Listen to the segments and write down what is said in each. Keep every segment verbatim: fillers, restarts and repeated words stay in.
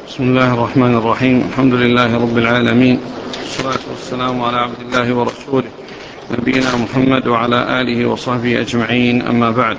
بسم الله الرحمن الرحيم. الحمد لله رب العالمين، والصلاة والسلام على عبد الله ورسوله نبينا محمد وعلى آله وصحبه أجمعين، أما بعد.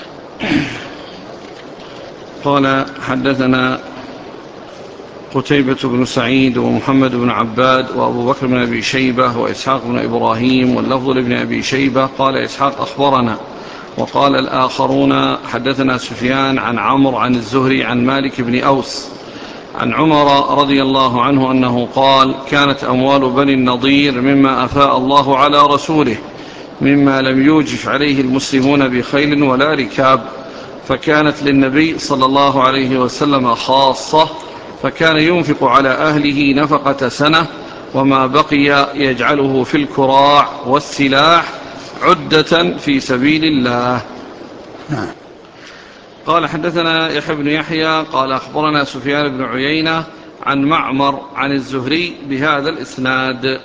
قال: حدثنا قتيبة بن سعيد ومحمد بن عباد وأبو بكر بن أبي شيبة وإسحاق بن إبراهيم، واللفظ لابن أبي شيبة. قال إسحاق: أخبرنا. وقال الآخرون: حدثنا سفيان عن عمرو عن الزهري عن مالك بن أوس عن عمر رضي الله عنه أنه قال: كانت أموال بني النضير مما أفاء الله على رسوله، مما لم يوجف عليه المسلمون بخيل ولا ركاب، فكانت للنبي صلى الله عليه وسلم خاصة، فكان ينفق على أهله نفقة سنة، وما بقي يجعله في الكراع والسلاح عدة في سبيل الله. قال: حدثنا يحيى بن يحيى قال: أخبرنا سفيان بن عيينة عن معمر عن الزهري بهذا الإسناد.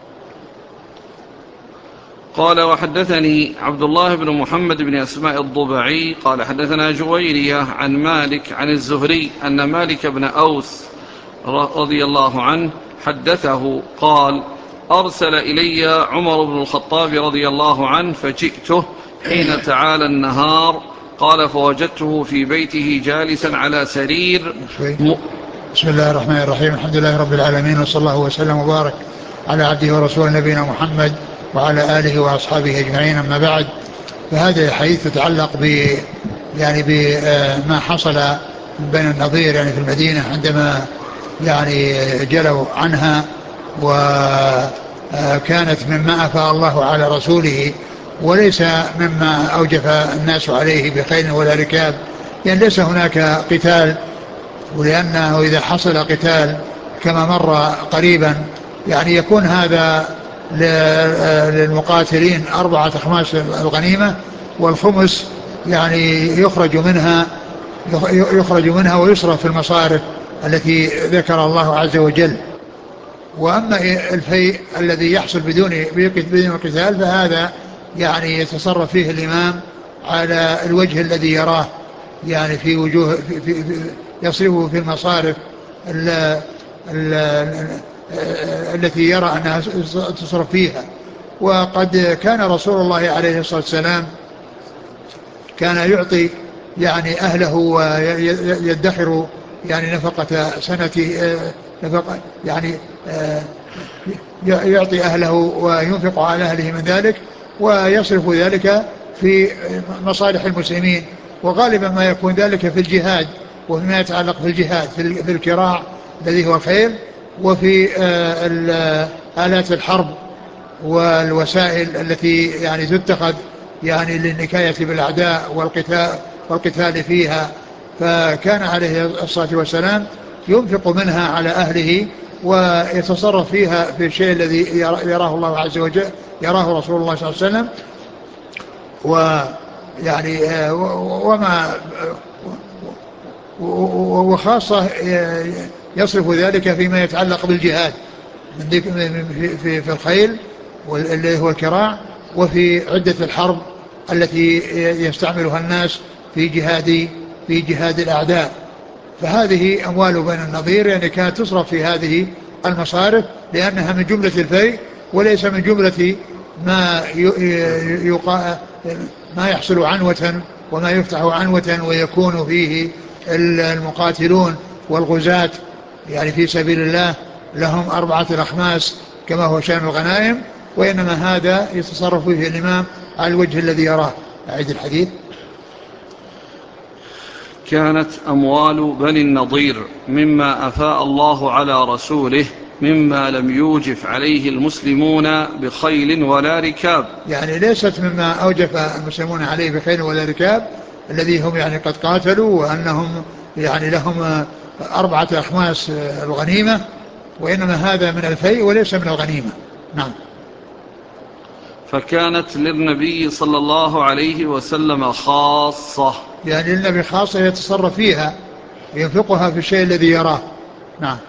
قال: وحدثني عبد الله بن محمد بن أسماء الضبعي قال: حدثنا جويرية عن مالك عن الزهري أن مالك بن أوس رضي الله عنه حدثه قال: أرسل إلي عمر بن الخطاب رضي الله عنه فجئته حين تعالى النهار. قال: فوجدته في بيته جالسا على سرير. م... بسم الله الرحمن الرحيم. الحمد لله رب العالمين، وصلى الله وسلم وبارك على عبده ورسوله نبينا محمد وعلى آله وأصحابه أجمعين، أما بعد. فهذا الحديث تتعلق ب يعني بما حصل بين النضير يعني في المدينة عندما يعني جلوا عنها، وكانت مما أفاء الله على رسوله، وليس مما أوجف الناس عليه بخيل ولا ركاب، يعني ليس هناك قتال، ولأنه إذا حصل قتال كما مر قريبا يعني يكون هذا للمقاتلين أربعة أخماس الغنيمة، والخمس يعني يخرج منها يخرج منها ويصرف في المصارف التي ذكر الله عز وجل. وأما الفيء الذي يحصل بدون بدون قتال فهذا يعني يتصرف فيه الإمام على الوجه الذي يراه، يعني في وجوه في في في يصرفه في المصارف ال ال التي يرى أنها تصرف فيها. وقد كان رسول الله عليه الصلاة والسلام كان يعطي يعني أهله ويدخر يعني نفقة سنة نفقة يعني يعطي أهله وينفق على أهله من ذلك، ويصرف ذلك في مصالح المسلمين، وغالبا ما يكون ذلك في الجهاد، وفيما يتعلق في الجهاد في الكراع الذي هو الخيل، وفي آلات الحرب والوسائل التي يعني تتخذ يعني للنكاية بالأعداء والقتال والقتال فيها. فكان عليه الصلاة والسلام ينفق منها على أهله ويتصرف فيها في الشيء الذي يراه الله عز وجل، يراه رسول الله صلى الله عليه وسلم. ويعني وما وخاصة يصرف ذلك فيما يتعلق بالجهاد في في الخيل واللي هو الكراع، وفي عدة الحرب التي يستعملها الناس في جهاد في جهاد الأعداء. فهذه أموال بني النضير يعني كانت تصرف في هذه المصارف، لأنها من جملة الفيء وليس من جملة ما يقا ما يحصل عنوة وما يفتح عنوة ويكون فيه المقاتلون والغزاة يعني في سبيل الله لهم أربعة الأخماس كما هو شأن الغنائم، وإنما هذا يتصرف فيه الإمام على الوجه الذي يراه. أعيد الحديث. كانت أموال بني النضير مما أفاء الله على رسوله، مما لم يوجف عليه المسلمون بخيل ولا ركاب، يعني ليست مما أوجف المسلمون عليه بخيل ولا ركاب الذي هم يعني قد قاتلوا وأنهم يعني لهم أربعة أخماس الغنيمة، وإنما هذا من الفيء وليس من الغنيمة. نعم. فكانت للنبي صلى الله عليه وسلم خاصة، يعني للنبي خاصة يتصرف فيها ينفقها في الشيء الذي يراه. نعم.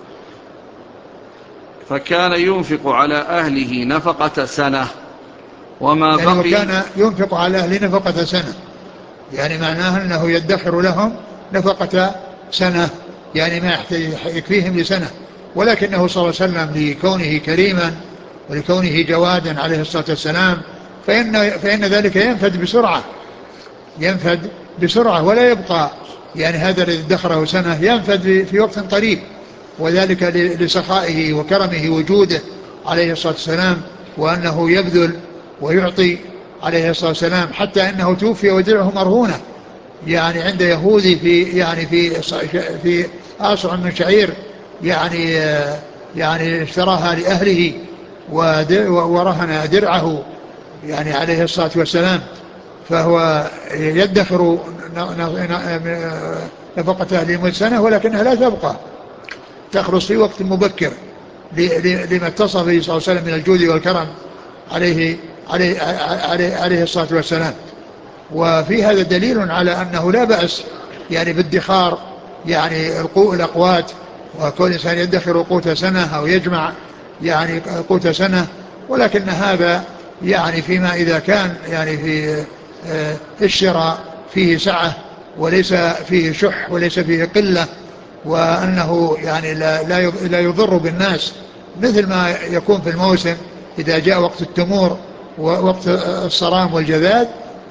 فكان ينفق على أهله نفقة سنة، وما يعني بقي وكان ينفق على أهله نفقة سنة، يعني معناه أنه يدخر لهم نفقة سنة، يعني ما يكفيهم لسنة، ولكنه صلى الله عليه وسلم لكونه كريما ولكونه جوادا عليه الصلاة والسلام فإن, فإن ذلك ينفد بسرعة ينفد بسرعة ولا يبقى، يعني هذا الذي ادخره سنة ينفد في وقت قريب، وذلك لسخائه وكرمه وجوده عليه الصلاة والسلام، وأنه يبذل ويعطي عليه الصلاة والسلام، حتى أنه توفي ودرعه مرهونة يعني عند يهودي في يعني في في آصع من شعير، يعني يعني اشتراها لأهله ورهن درعه يعني عليه الصلاة والسلام، فهو يدخر نفقة أهله لمدة سنة، ولكنها لا تبقى، تخلص في وقت مبكر لما اتصف به صلى الله عليه وسلم من الجود والكرم عليه عليه عليه, عليه الصلاة والسلام. وفي هذا دليل على أنه لا بأس يعني بادخار يعني الأقوات، وكل إنسان يدخر قوت سنة أو يجمع يعني قوت سنة، ولكن هذا يعني فيما إذا كان يعني في الشراء فيه سعة وليس فيه شح وليس فيه قلة، وأنه يعني لا, لا يضر بالناس مثل ما يكون في الموسم إذا جاء وقت التمور ووقت الصرام والجذاذ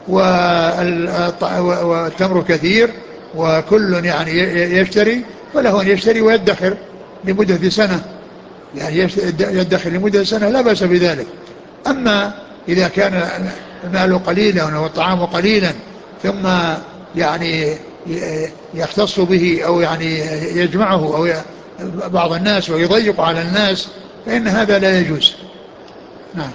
والتمر كثير وكل يعني يشتري، فله أن يشتري ويدخر لمدة سنة، يعني يدخر لمدة سنة لا بأس بذلك. أما إذا كان المال قليلا والطعام قليلا ثم يعني يختص به أو يعني يجمعه أو بعض الناس ويضيق على الناس فإن هذا لا يجوز. نعم.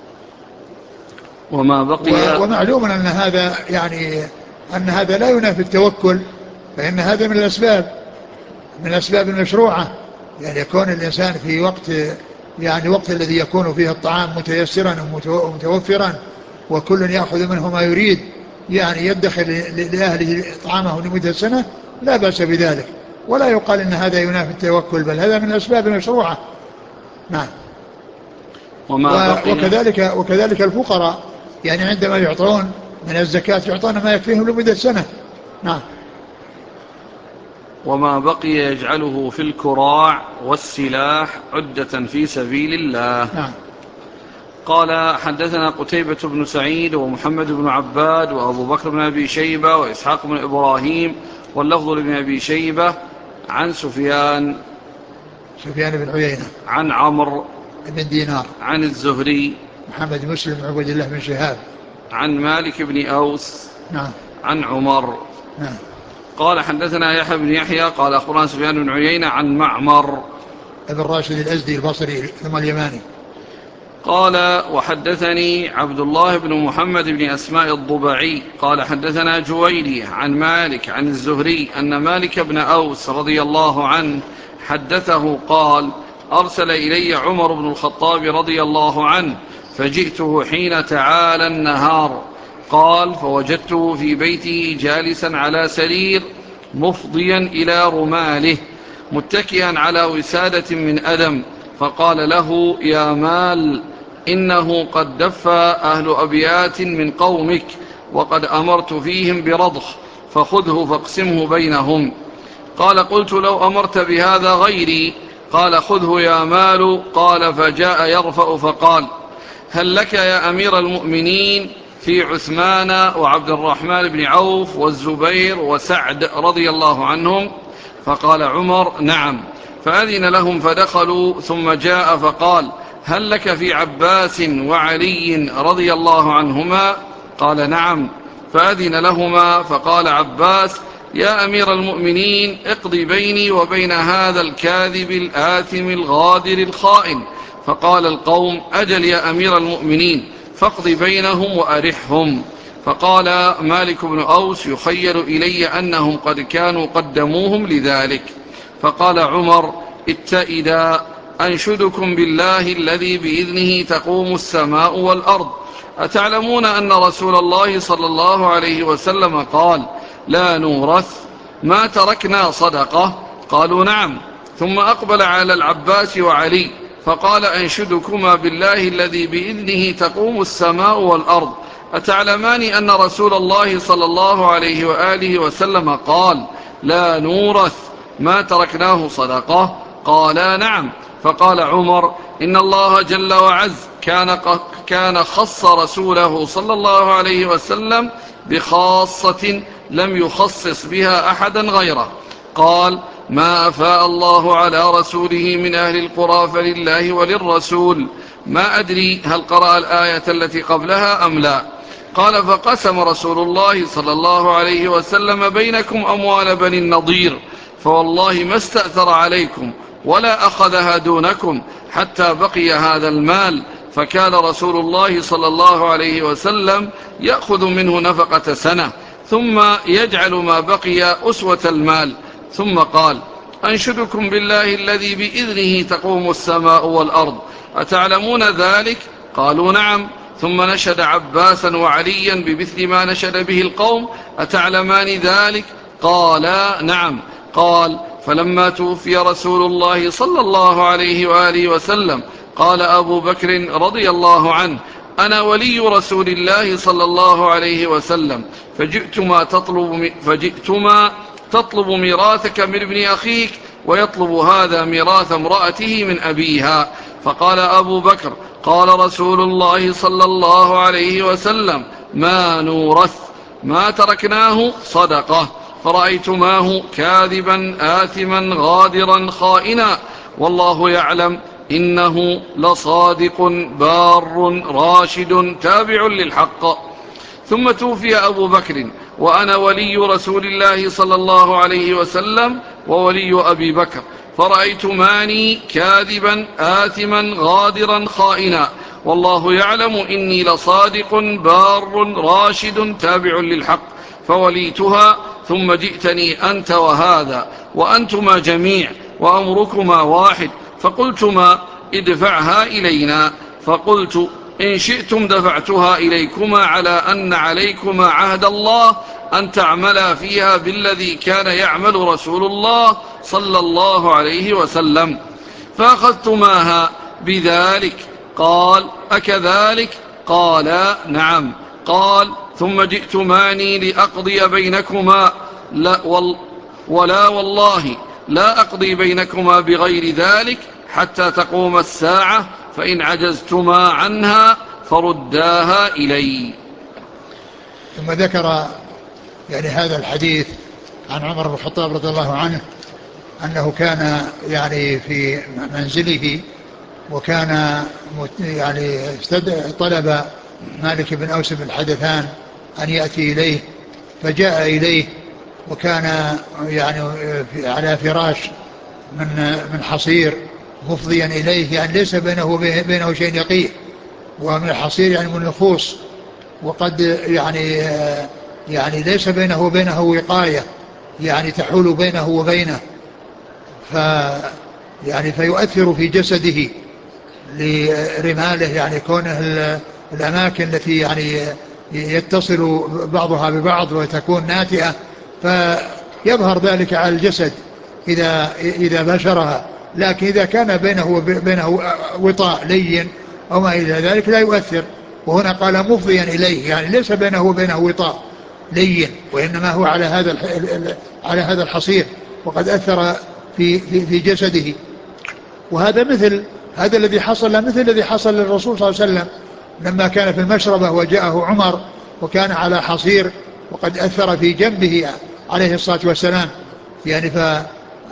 وما بقي ومعلوم أن هذا يعني أن هذا لا ينافي التوكل، فإن هذا من الأسباب من الأسباب المشروعة، يعني يكون الإنسان في وقت يعني وقت الذي يكون فيه الطعام متيسرا ومتوفرا وكل يأخذ منه ما يريد، يعني يدخل لأهله طعامه لمدة سنة لا بأس بذلك، ولا يقال إن هذا ينافي التوكل، بل هذا من الأسباب المشروعة. نعم. وكذلك وكذلك الفقراء يعني عندما يعطون من الزكاة يعطون ما يكفيهم لمدة سنة. نعم. وما بقي يجعله في الكراع والسلاح عدة في سبيل الله. نعم. قال حدثنا قتيبة بن سعيد ومحمد بن عباد وأبو بكر بن أبي شيبة وإسحاق بن إبراهيم واللفظ لابن أبي شيبة عن سفيان سفيان بن عيينة عن عمرو بن دينار عن الزهري محمد مسلم بن عبد الله بن شهاب عن مالك بن أوس نعم عن عمر. نعم. قال حدثنا يحيى بن يحيى قال أخبرنا سفيان بن عيينة عن معمر ابن راشد الأزدي البصري ثم اليماني. قال وحدثني عبد الله بن محمد بن أسماء الضبعي قال حدثنا جويري عن مالك عن الزهري أن مالك بن أوس رضي الله عنه حدثه قال أرسل إلي عمر بن الخطاب رضي الله عنه فجئته حين تعالى النهار، قال فوجدته في بيته جالسا على سرير مفضيا إلى رماله متكئا على وسادة من أدم، فقال له يا مال إنه قد دفى أهل أبيات من قومك وقد أمرت فيهم برضخ فخذه فاقسمه بينهم. قال قلت لو أمرت بهذا غيري، قال خذه يا مال. قال فجاء يرفع فقال هل لك يا أمير المؤمنين في عثمان وعبد الرحمن بن عوف والزبير وسعد رضي الله عنهم؟ فقال عمر نعم، فأذن لهم فدخلوا، ثم جاء فقال هل لك في عباس وعلي رضي الله عنهما؟ قال نعم، فأذن لهما، فقال عباس يا أمير المؤمنين اقضي بيني وبين هذا الكاذب الآثم الغادر الخائن. فقال القوم أجل يا أمير المؤمنين فاقض بينهم وأرحهم. فقال مالك بن أوس يخيل إلي أنهم قد كانوا قدموهم لذلك. فقال عمر اتئدا أنشدكم بالله الذي بإذنه تقوم السماء والأرض، أتعلمون أن رسول الله صلى الله عليه وسلم قال لا نورث ما تركنا صدقة؟ قالوا نعم. ثم أقبل على العباس وعلي فقال أنشدكما بالله الذي بإذنه تقوم السماء والأرض، أتعلمان أن رسول الله صلى الله عليه وآله وسلم قال لا نورث ما تركناه صدقة؟ قالا نعم. فقال عمر: إن الله جل وعز كان, كان خص رسوله صلى الله عليه وسلم بخاصة لم يخصص بها أحدا غيره. قال: ما أفاء الله على رسوله من أهل القرى فلله وللرسول. ما أدري هل قرأ الآية التي قبلها أم لا. قال: فقسم رسول الله صلى الله عليه وسلم بينكم أموال بني النضير، فوالله ما استأثر عليكم ولا أخذها دونكم حتى بقي هذا المال. فكان رسول الله صلى الله عليه وسلم يأخذ منه نفقة سنة ثم يجعل ما بقي أسوة المال. ثم قال: أنشدكم بالله الذي بإذنه تقوم السماء والأرض، أتعلمون ذلك؟ قالوا نعم. ثم نشد عباسا وعليا بمثل ما نشد به القوم، أتعلمان ذلك؟ قالا نعم. قال: فلما توفي رسول الله صلى الله عليه وآله وسلم قال أبو بكر رضي الله عنه: أنا ولي رسول الله صلى الله عليه وسلم، فجئتما تطلب, فجئتما تطلب ميراثك من ابن أخيك، ويطلب هذا ميراث امرأته من أبيها. فقال أبو بكر: قال رسول الله صلى الله عليه وسلم: ما نورث، ما تركناه صدقة. فرأيتماه كاذبا آثما غادرا خائنا، والله يعلم إنه لصادق بار راشد تابع للحق. ثم توفي أبو بكر وأنا ولي رسول الله صلى الله عليه وسلم وولي أبي بكر، فرأيتماني كاذبا آثما غادرا خائنا، والله يعلم إني لصادق بار راشد تابع للحق. فوليتها، ثم جئتني أنت وهذا وأنتما جميع وأمركما واحد، فقلتما: ادفعها إلينا. فقلت: إن شئتم دفعتها إليكما على أن عليكما عهد الله أن تعملا فيها بالذي كان يعمل رسول الله صلى الله عليه وسلم. فأخذتماها بذلك. قال: أكذلك؟ قالا نعم. قال: ثم جئتماني لأقضي بينكما، لا وال ولا والله لا أقضي بينكما بغير ذلك حتى تقوم الساعة، فإن عجزتما عنها فرداها إلي. ثم ذكر يعني هذا الحديث عن عمر بن الخطاب رضي الله عنه أنه كان يعني في منزله، وكان يعني طلب مالك بن أوس بن الحدثان أن يأتي إليه، فجاء إليه وكان يعني على فراش من من حصير مفضيا إليه، يعني ليس بينه وبينه شيء يقيه، ومن الحصير يعني من الخوص، وقد يعني يعني ليس بينه وبينه وقاية يعني تحول بينه وبينه، ف يعني فيؤثر في جسده لرماله، يعني كونه الأماكن التي يعني يتصل بعضها ببعض وتكون ناتئة، فيظهر ذلك على الجسد إذا إذا بشرها، لكن إذا كان بينه وبينه وطاء لين أو ما إلى ذلك لا يؤثر. وهنا قال مفضيا إليه، يعني ليس بينه وبينه وطاء لين، وإنما هو على هذا على هذا الحصير، وقد أثر في في في جسده. وهذا مثل هذا الذي حصل مثل الذي حصل للرسول صلى الله عليه وسلم لما كان في المشربة وجاءه عمر وكان على حصير وقد أثر في جنبه عليه الصلاة والسلام. يعني ف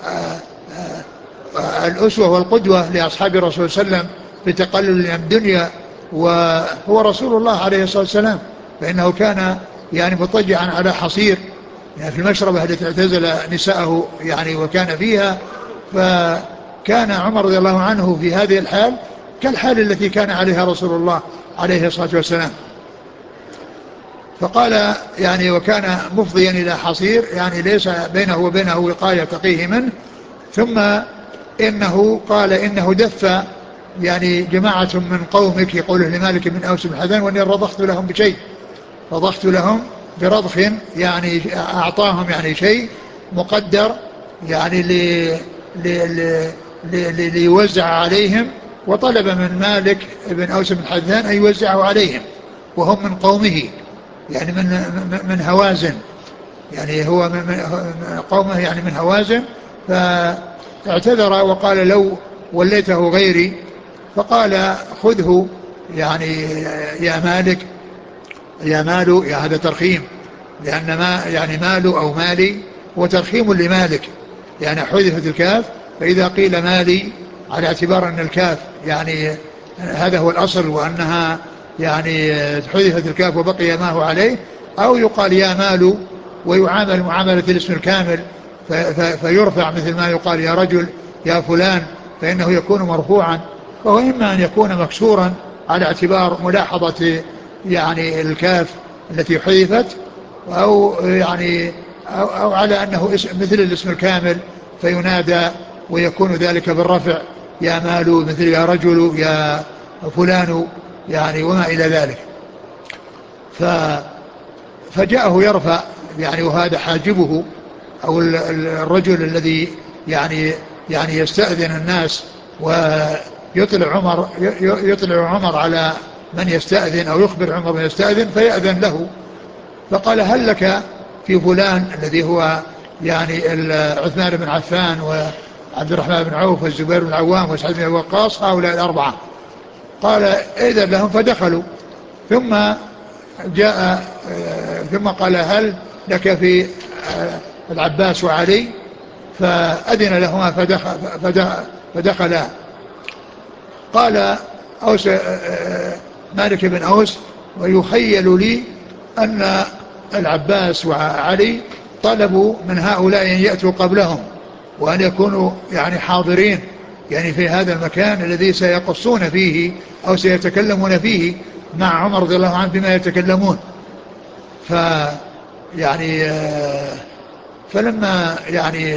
الأسوة والقدوة لأصحاب الرسول صلى الله عليه وسلم في تقلل الدنيا وهو رسول الله عليه الصلاة والسلام، فإنه كان يعني مضطجعا على حصير يعني في المشربة التي اعتزل نساءه يعني وكان فيها، فكان عمر رضي الله عنه في هذه الحال كالحال التي كان عليها رسول الله عليه الصلاة والسلام. فقال يعني وكان مفضيا إلى حصير، يعني ليس بينه وبينه وقاية تقيه منه. ثم إنه قال إنه دف يعني جماعة من قومك، يقوله لمالك بن أوس بن حذان، وأني رضخت لهم بشيء، رضخت لهم برضخ، يعني أعطاهم يعني شيء مقدر يعني لي لي لي لي ليوزع عليهم، وطلب من مالك بن أوس بن حذان أن يوزعه عليهم وهم من قومه، يعني من من هوازن، يعني هو من قومه يعني من هوازن، فاعتذر وقال لو وليته غيري، فقال خذه يعني يا مالك، يا مال، يا هذا ترخيم، لأن ما يعني مال أو مالي هو ترخيم لمالك، يعني حذفت الكاف، فإذا قيل مالي على اعتبار أن الكاف يعني هذا هو الأصل، وأنها يعني حذفت الكاف وبقي ما هو عليه، أو يقال يا مال ويعامل معاملة الاسم الكامل فيرفع، مثل ما يقال يا رجل يا فلان، فإنه يكون مرفوعا. فهو إما أن يكون مكسورا على اعتبار ملاحظة يعني الكاف التي حذفت، أو يعني أو, أو على أنه اسم مثل الاسم الكامل فينادى ويكون ذلك بالرفع، يا مال مثل يا رجل يا فلان يعني وما إلى ذلك. ف فجاءه يرفع يعني، وهذا حاجبه، أو الرجل الذي يعني يعني يستأذن الناس ويطلع عمر يطلع عمر على من يستأذن، أو يخبر عمر من يستأذن فيأذن له. فقال هل لك في فلان الذي هو يعني عثمان بن عفان وعبد الرحمن بن عوف والزبير بن العوام وسعد بن وقاص، هؤلاء الأربعة. قال إذن لهم، فدخلوا. ثم جاء ثم قال هل لك في العباس وعلي؟ فأذن لهما فدخل فدخل فدخلا. قال أوس مالك بن أوس ويخيل لي أن العباس وعلي طلبوا من هؤلاء أن يأتوا قبلهم وأن يكونوا يعني حاضرين يعني في هذا المكان الذي سيقصون فيه أو سيتكلمون فيه مع عمر رضي الله عنه بما يتكلمون. ف يعني فلما يعني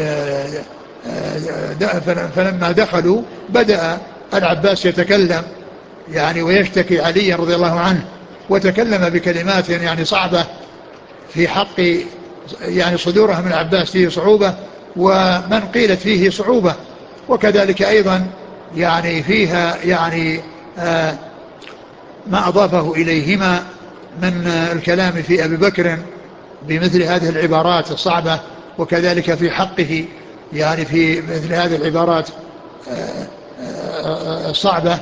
فلما دخلوا بدأ العباس يتكلم يعني ويشتكي علي رضي الله عنه، وتكلم بكلمات يعني صعبة في حق يعني صدورها من العباس فيه صعوبة، ومن قيلت فيه صعوبة، وكذلك أيضا يعني فيها يعني آه ما أضافه إليهما من الكلام في أبي بكر بمثل هذه العبارات الصعبة، وكذلك في حقه يعني في مثل هذه العبارات الصعبة.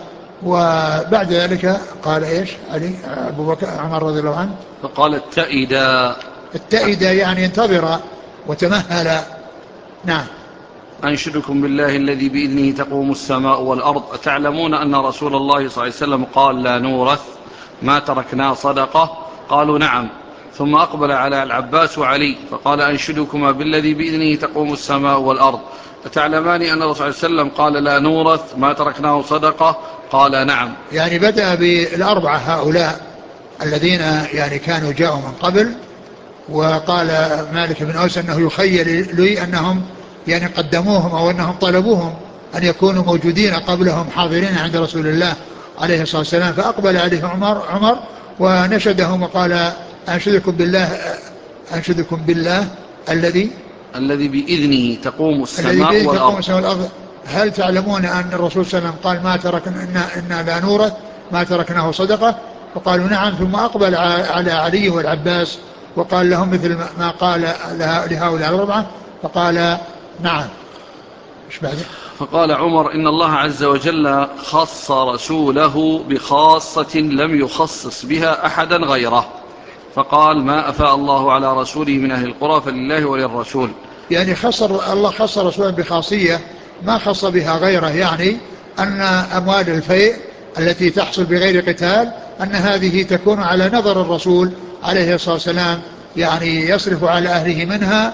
وبعد ذلك قال إيش علي أبو بكر عمر رضي الله عنه؟ فقال اتئدا، اتئدا يعني انتظر وتمهل. نعم. أنشدكم بالله الذي بإذنه تقوم السماء والأرض، أتعلمون أن رسول الله صلى الله عليه وسلم قال لا نورث ما تركنا صدقة؟ قالوا نعم. ثم أقبل على العباس وعلي فقال أنشدكما بالذي بإذنه تقوم السماء والأرض، أتعلمان أن الرسول صلى الله عليه وسلم قال لا نورث ما تركناه صدقة؟ قال نعم. يعني بدأ بالأربعة هؤلاء الذين يعني كانوا جاءوا من قبل، وقال مالك بن أوس أنه يخيل لي أنهم يعني قدموهم أو أنهم طلبوهم أن يكونوا موجودين قبلهم حاضرين عند رسول الله عليه الصلاة والسلام. فأقبل عليه عمر عمر ونشدهم وقال أنشدكم بالله أنشدكم بالله الذي الذي بإذنه تقوم السماء الذي بإذنه والأرض. تقوم السماء والأرض، هل تعلمون أن الرسول صلى الله عليه وسلم قال ما تركنا إنا, إنا لا نورث ما تركناه صدقة؟ فقالوا نعم. ثم أقبل على علي والعباس وقال لهم مثل ما قال لهؤلاء الأربعة، فقال نعم. إيش بعده؟ فقال عمر إن الله عز وجل خص رسوله بخاصة لم يخصص بها أحدا غيره، فقال ما أفاء الله على رسوله من أهل القرى فلله وللرسول. يعني خصر الله خص رسوله بخاصية ما خص بها غيره، يعني أن أموال الفيء التي تحصل بغير قتال أن هذه تكون على نظر الرسول عليه الصلاة والسلام، يعني يصرف على أهله منها،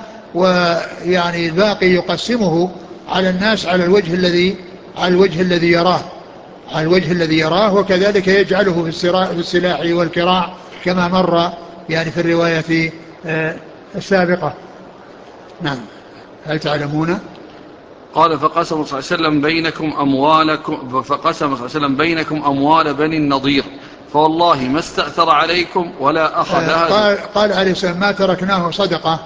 ويعني الباقي يقسمه على الناس على الوجه الذي على الوجه الذي يراه على الوجه الذي يراه وكذلك يجعله في السلاح والكراع كما مر يعني في الرواية السابقة. نعم. هل تعلمون؟ قال فقسم صلى الله عليه وسلم بينكم أموالكم فقسم صلى الله عليه وسلم بينكم أموال بني النضير فوالله ما استأثر عليكم ولا أخذها. قال, قال عليه السلام ما تركناه صدقة،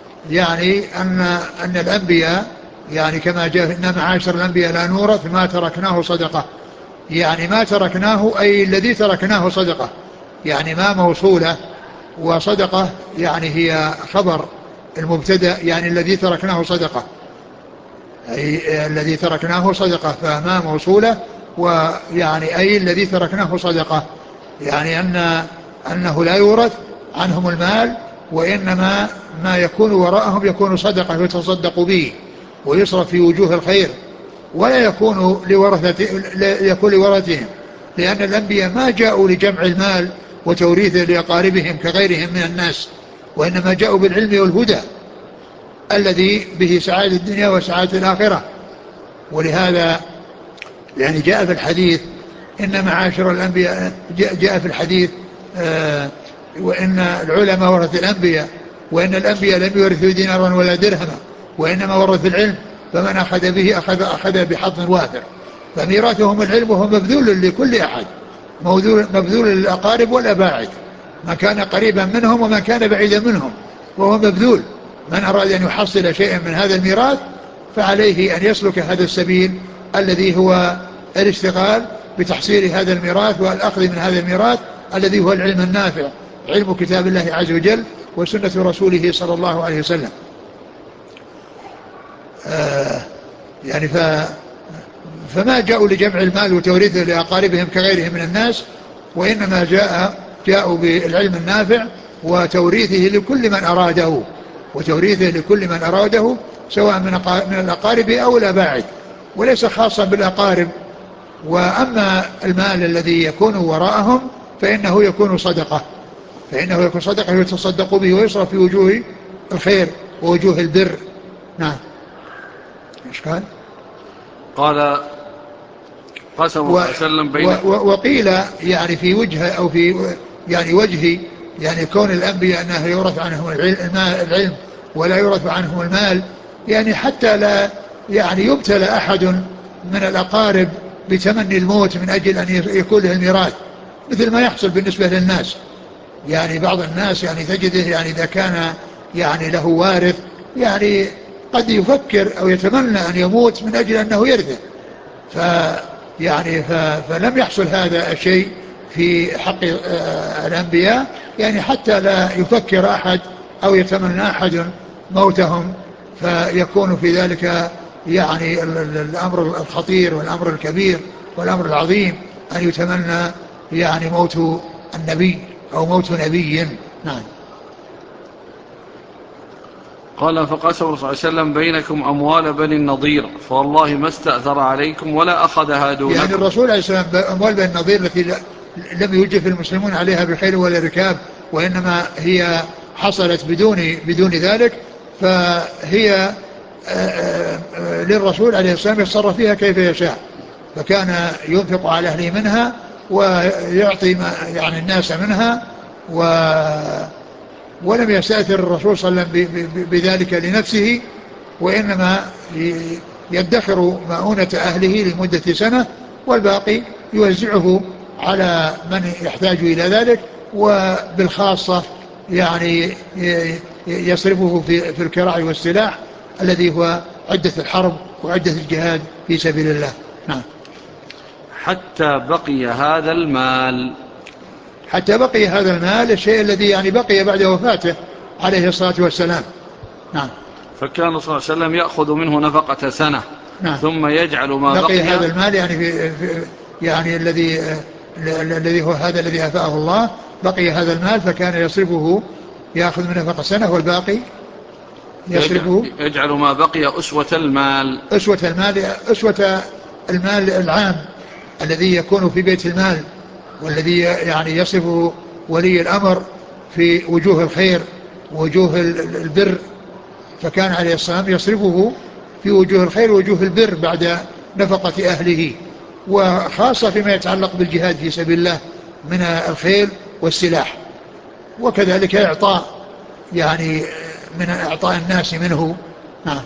يعني أن, أن الأنبياء يعني كما جاء إن معاشر الأنبياء لا نورث ما تركناه صدقة، يعني ما تركناه أي الذي تركناه صدقة، يعني ما موصولة، وصدقة يعني هي خبر المبتدأ، يعني الذي تركناه صدقة. أي الذي تركناه صدقة، فما موصولة، ويعني أي الذي تركناه صدقة، يعني أن أنه لا يورث عنهم المال، وإنما ما يكون وراءهم يكون صدقة يتصدق به ويصرف في وجوه الخير، ولا يكون لورثة يكون لورثهم، لأن الأنبياء ما جاءوا لجمع المال وتوريثه لأقاربهم كغيرهم من الناس، وإنما جاءوا بالعلم والهدى الذي به سعادة الدنيا وسعادة الآخرة. ولهذا يعني جاء في الحديث إن معاشر الأنبياء، جاء في الحديث آه وإن العلماء ورث الأنبياء، وإن الأنبياء لم يورثوا دينارا ولا درهما، وإنما ورث العلم، فمن أخذ به أخذ, أخذ بحظ وافر. فميراثهم العلم وهو مبذول لكل أحد، مبذول للأقارب والأباعد، ما كان قريبا منهم وما كان بعيدا منهم، وهو مبذول. من أراد أن يحصل شيئا من هذا الميراث فعليه أن يسلك هذا السبيل الذي هو الاشتغال بتحصيل هذا الميراث والأخذ من هذا الميراث الذي هو العلم النافع، علم كتاب الله عز وجل وسنة رسوله صلى الله عليه وسلم. آه يعني ف فما جاءوا لجمع المال وتوريثه لأقاربهم كغيرهم من الناس، وإنما جاء جاءوا بالعلم النافع وتوريثه لكل من أراده، وتوريثه لكل من أراده سواء من الأقارب أو الأباعد، وليس خاصا بالأقارب. وأما المال الذي يكون وراءهم فإنه يكون صدقة، فإنه يكون صدقة يتصدق به ويصرف في وجوه الخير ووجوه البر. نعم. إيش قال؟ قال قسم صلى الله عليه وسلم بين وقيل يعني في وجه أو في يعني وجه يعني كون الأنبياء أنه يورث عنهم العلم ولا يورث عنهم المال، يعني حتى لا يعني يبتلى أحد من الأقارب بتمني الموت من أجل أن يكون له الميراث، مثل ما يحصل بالنسبة للناس. يعني بعض الناس يعني تجده يعني إذا كان يعني له وارث يعني قد يفكر أو يتمنى أن يموت من أجل أنه يرثه، ف يعني فلم يحصل هذا الشيء في حق الأنبياء، يعني حتى لا يفكر أحد أو يتمنى أحد موتهم، فيكون في ذلك يعني الأمر الخطير والأمر الكبير والأمر العظيم أن يتمنى يعني موت النبي أو موت نبي. نعم. قال فقسم صلى الله عليه وسلم بينكم أموال بني النضير فوالله ما استأثر عليكم ولا أخذها دونكم. يعني الرسول عليه السلام أموال بني النضير التي لم يوجف المسلمون عليها بخيل ولا ركاب، وإنما هي حصلت بدون بدون ذلك، فهي للرسول عليه السلام يتصرف فيها كيف يشاء، فكان ينفق على أهله منها ويعطي يعني الناس منها، و ولم يستأثر الرسول صلى الله عليه وسلم بذلك لنفسه، وإنما يدخر مؤونة أهله لمدة سنة، والباقي يوزعه على من يحتاج إلى ذلك، وبالخاصة يعني يصرفه في في الكراع والسلاح الذي هو عدة الحرب وعدة الجهاد في سبيل الله. نعم. حتى بقي هذا المال حتى بقي هذا المال الشيء الذي يعني بقي بعد وفاته عليه الصلاة والسلام. نعم. فكان صلى الله عليه وسلم يأخذ منه نفقة سنة. نعم. ثم يجعل ما بقي, بقي هذا المال يعني في, في يعني الذي الذي هو هذا الذي أفاءه الله، بقي هذا المال فكان يصرفه يأخذ من نفقة سنة، والباقي يصرفه يجعل ما بقي أسوة المال أسوة المال أسوة المال العام الذي يكون في بيت المال، والذي يعني يصرفه ولي الأمر في وجوه الخير ووجوه البر، فكان عليه السلام يصرفه في وجوه الخير ووجوه البر بعد نفقة أهله، وخاصة فيما يتعلق بالجهاد في سبيل الله من الخيل والسلاح، وكذلك إعطاء يعني من إعطاء الناس منه. نعم.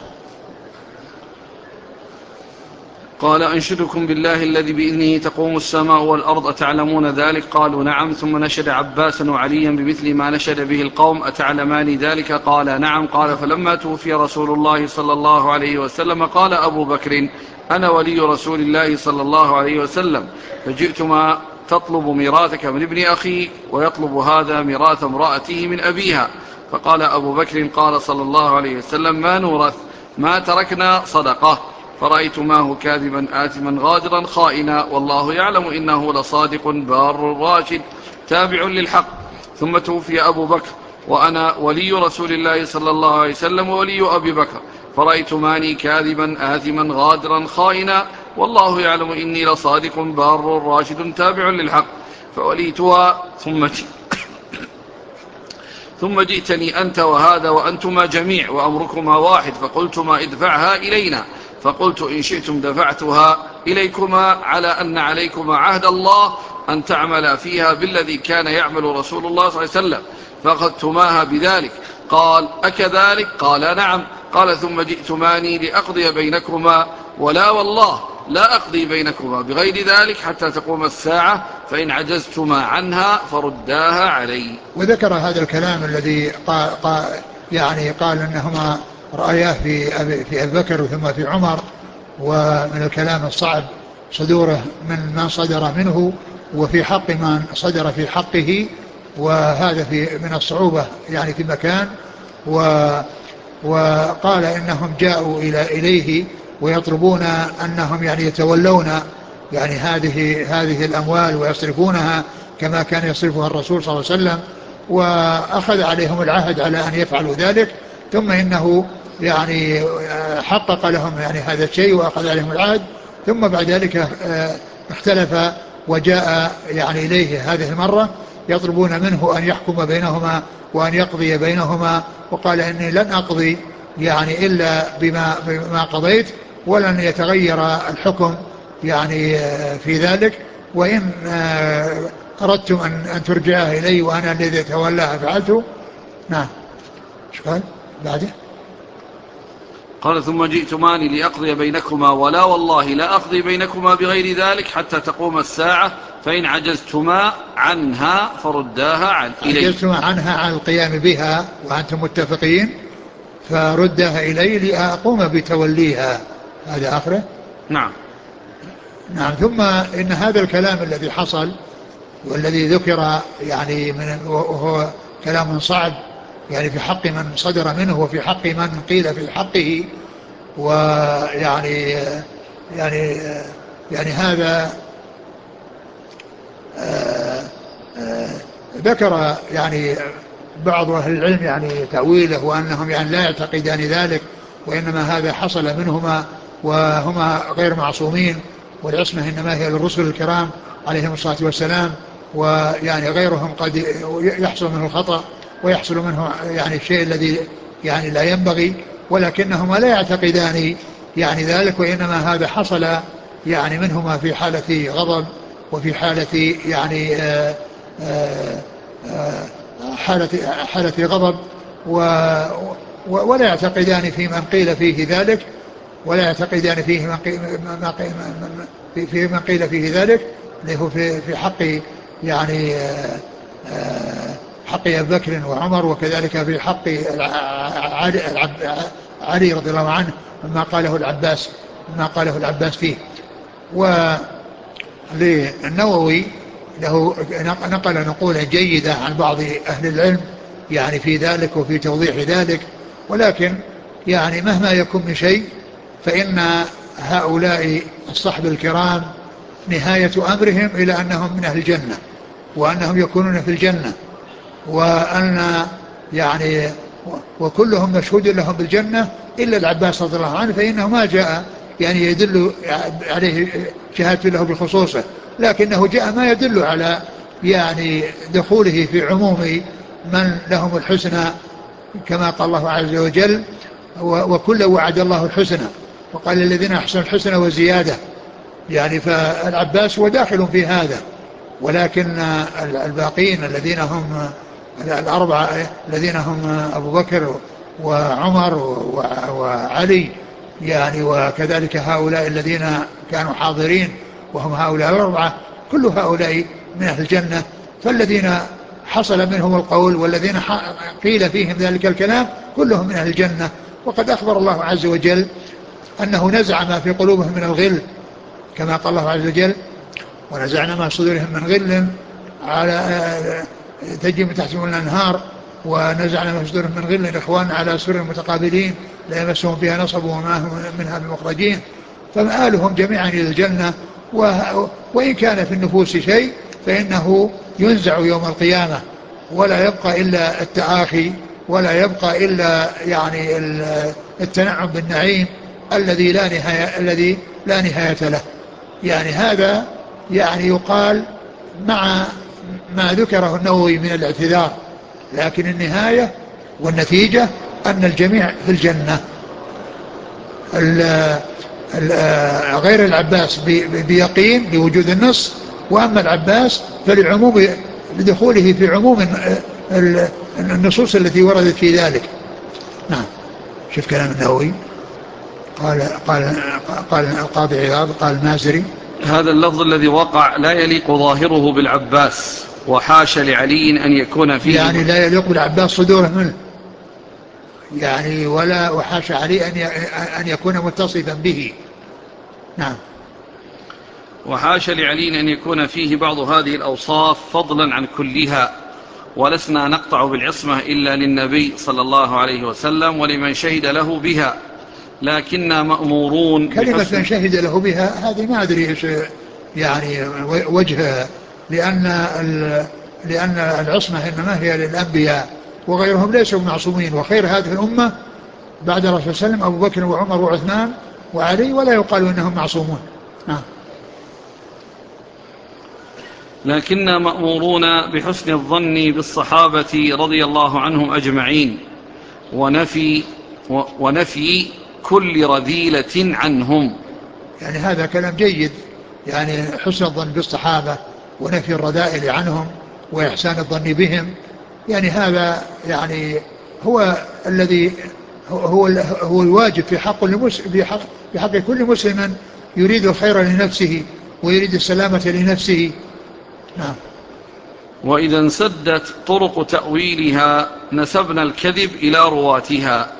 قال أنشدكم بالله الذي بإذنه تقوم السماء والأرض أتعلمون ذلك؟ قالوا نعم. ثم نشد عباسا وعليا بمثل ما نشد به القوم أتعلمان ذلك؟ قال نعم. قال فلما توفي رسول الله صلى الله عليه وسلم قال أبو بكر أنا ولي رسول الله صلى الله عليه وسلم، فجئتما تطلب ميراثك من ابن أخي ويطلب هذا ميراث امرأته من أبيها. فقال أبو بكر قال صلى الله عليه وسلم ما نورث، ما تركنا صدقة، فرأيتماه كاذبا آثما غادرا خائنا، والله يعلم إنه لصادق بار راشد تابع للحق. ثم توفي أبو بكر وأنا ولي رسول الله صلى الله عليه وسلم وولي أبي بكر، فرأيتماني كاذبا آثما غادرا خائنا، والله يعلم إني لصادق بار راشد تابع للحق، فوليتها. ثم ثم جئتني أنت وهذا وأنتما جميع وأمركما واحد، فقلتما ادفعها إلينا، فقلت إن شئتم دفعتها إليكما على أن عليكما عهد الله أن تعمل فيها بالذي كان يعمل رسول الله صلى الله عليه وسلم، فأخذتماها بذلك. قال أكذلك؟ قال نعم. قال ثم جئتماني لأقضي بينكما، ولا والله لا أقضي بينكما بغير ذلك حتى تقوم الساعة، فإن عجزتما عنها فرداها علي. وذكر هذا الكلام الذي قال, قال يعني قال أنهما رأياه في أبي, في أبي بكر ثم في عمر، ومن الكلام الصعب صدوره من من صدر منه وفي حق من صدر في حقه، وهذا في من الصعوبة يعني في مكان. و وقال إنهم جاءوا إلى إليه ويطلبون أنهم يعني يتولون يعني هذه هذه الأموال ويصرفونها كما كان يصرفها الرسول صلى الله عليه وسلم، وأخذ عليهم العهد على أن يفعلوا ذلك، ثم إنه يعني حقق لهم يعني هذا الشيء وأخذ عليهم العهد، ثم بعد ذلك اختلف وجاء يعني إليه هذه المرة يطلبون منه أن يحكم بينهما وأن يقضي بينهما، وقال إني لن أقضي يعني إلا بما, بما قضيت، ولن يتغير الحكم يعني في ذلك، وإن أردتم أن, أن ترجعها إلي وأنا الذي تولاها فعلته. نعم. شو قال بعده؟ قال ثم جئتماني لأقضي بينكما، ولا والله لا أقضي بينكما بغير ذلك حتى تقوم الساعة، فإن عجزتما عنها فرداها عن إلي. عجزتما عنها عن القيام بها وأنتم متفقين فردها إلي لأقوم بتوليها. هذا آخره. نعم. نعم. ثم إن هذا الكلام الذي حصل والذي ذكر يعني من وهو كلام صعب يعني في حق من صدر منه وفي حق من قيل في حقه، ويعني يعني يعني هذا آآ آآ ذكر يعني بعض أهل العلم يعني تأويله وأنهم يعني لا يعتقدان ذلك، وإنما هذا حصل منهما وهما غير معصومين، والعصمة إنما هي للرسل الكرام عليهم الصلاة والسلام، ويعني غيرهم قد يحصل منه الخطأ ويحصل منه يعني الشيء الذي يعني لا ينبغي، ولكنهما لا يعتقدان يعني ذلك، وإنما هذا حصل يعني منهما في حالة غضب وفي حالة يعني آآ آآ آآ حالة, حالة غضب، ولا يعتقدان في من قيل فيه ذلك، ولا يعتقدان فيه من قيل, في من قيل فيه ذلك اللي هو في, في حق يعني حق أبي بكر وعمر، وكذلك في حق علي رضي الله عنه مما قاله العباس مما قاله العباس فيه. وللنووي له نقل نقولا جيدة عن بعض أهل العلم يعني في ذلك وفي توضيح ذلك، ولكن يعني مهما يكون من شيء فإن هؤلاء الصحب الكرام نهاية أمرهم إلى أنهم من أهل الجنة وأنهم يكونون في الجنة، وأن يعني وكلهم مشهود لهم بالجنة إلا العباس رضي الله عنه، فإنه ما جاء يعني يدل عليه شهادة له بخصوصه، لكنه جاء ما يدل على يعني دخوله في عموم من لهم الحسنى، كما قال الله عز وجل وكل وعد الله الحسنى، وقال الذين أحسنوا الحسنى وزيادة، يعني فالعباس هو داخل في هذا، ولكن الباقين الذين هم الأربعة الذين هم أبو بكر وعمر وعلي يعني وكذلك هؤلاء الذين كانوا حاضرين وهم هؤلاء الأربعة كل هؤلاء من أهل الجنة، فالذين حصل منهم القول والذين قيل فيهم ذلك الكلام كلهم من أهل الجنة. وقد أخبر الله عز وجل أنه نزع ما في قلوبهم من الغل، كما قال الله عز وجل ونزعنا ما صدورهم من غل على تجري من تحتهم الأنهار ونزعنا ما في صدورهم من غل إخوان على سر متقابلين لا يمسهم فيها نصب وما هم منها بمخرجين، فمآلهم جميعا إلى الجنة. وإن كان في النفوس شيء فإنه ينزع يوم القيامة، ولا يبقى إلا التآخي، ولا يبقى إلا يعني التنعم بالنعيم الذي لا نهاية الذي لا نهاية له. يعني هذا يعني يقال مع ما ذكره النووي من الاعتذار، لكن النهاية والنتيجة أن الجميع في الجنة. ال ال غير العباس بيقين لوجود النص، وأما العباس فلعموم لدخوله في عموم النصوص التي وردت في ذلك. نعم. شوف كلام النووي، قال قال قال القاضي عياض قال المازري: هذا اللفظ الذي وقع لا يليق ظاهره بالعباس، وحاش لعلي أن يكون فيه، يعني لا يليق بالعباس صدوره منه، يعني ولا وحاش علي أن أن يكون متصفا به. نعم. وحاش لعلي أن يكون فيه بعض هذه الأوصاف فضلا عن كلها، ولسنا نقطع بالعصمة إلا للنبي صلى الله عليه وسلم ولمن شهد له بها، لكننا مأمورون كلمة بحسن. من شهد له بها هذه ما أدري إيش يعني وجهها، لأن لأن العصمة إنما هي للأنبياء وغيرهم ليسوا معصومين، وخير هذه الأمة بعد الرسول صلى الله عليه وسلم أبو بكر وعمر وعثمان وعلي، ولا يقال إنهم معصومون. نعم. لكننا مأمورون بحسن الظن بالصحابة رضي الله عنهم أجمعين، ونفي, ونفي كل رذيلة عنهم. يعني هذا كلام جيد، يعني حسن الظن بالصحابة ونفي الرذائل عنهم وإحسان الظن بهم، يعني هذا يعني هو الذي هو هو الواجب في حق في حق في حق كل مسلم يريد الخير لنفسه ويريد السلامة لنفسه. نعم. وإذا انسدت طرق تأويلها نسبنا الكذب إلى رواتها.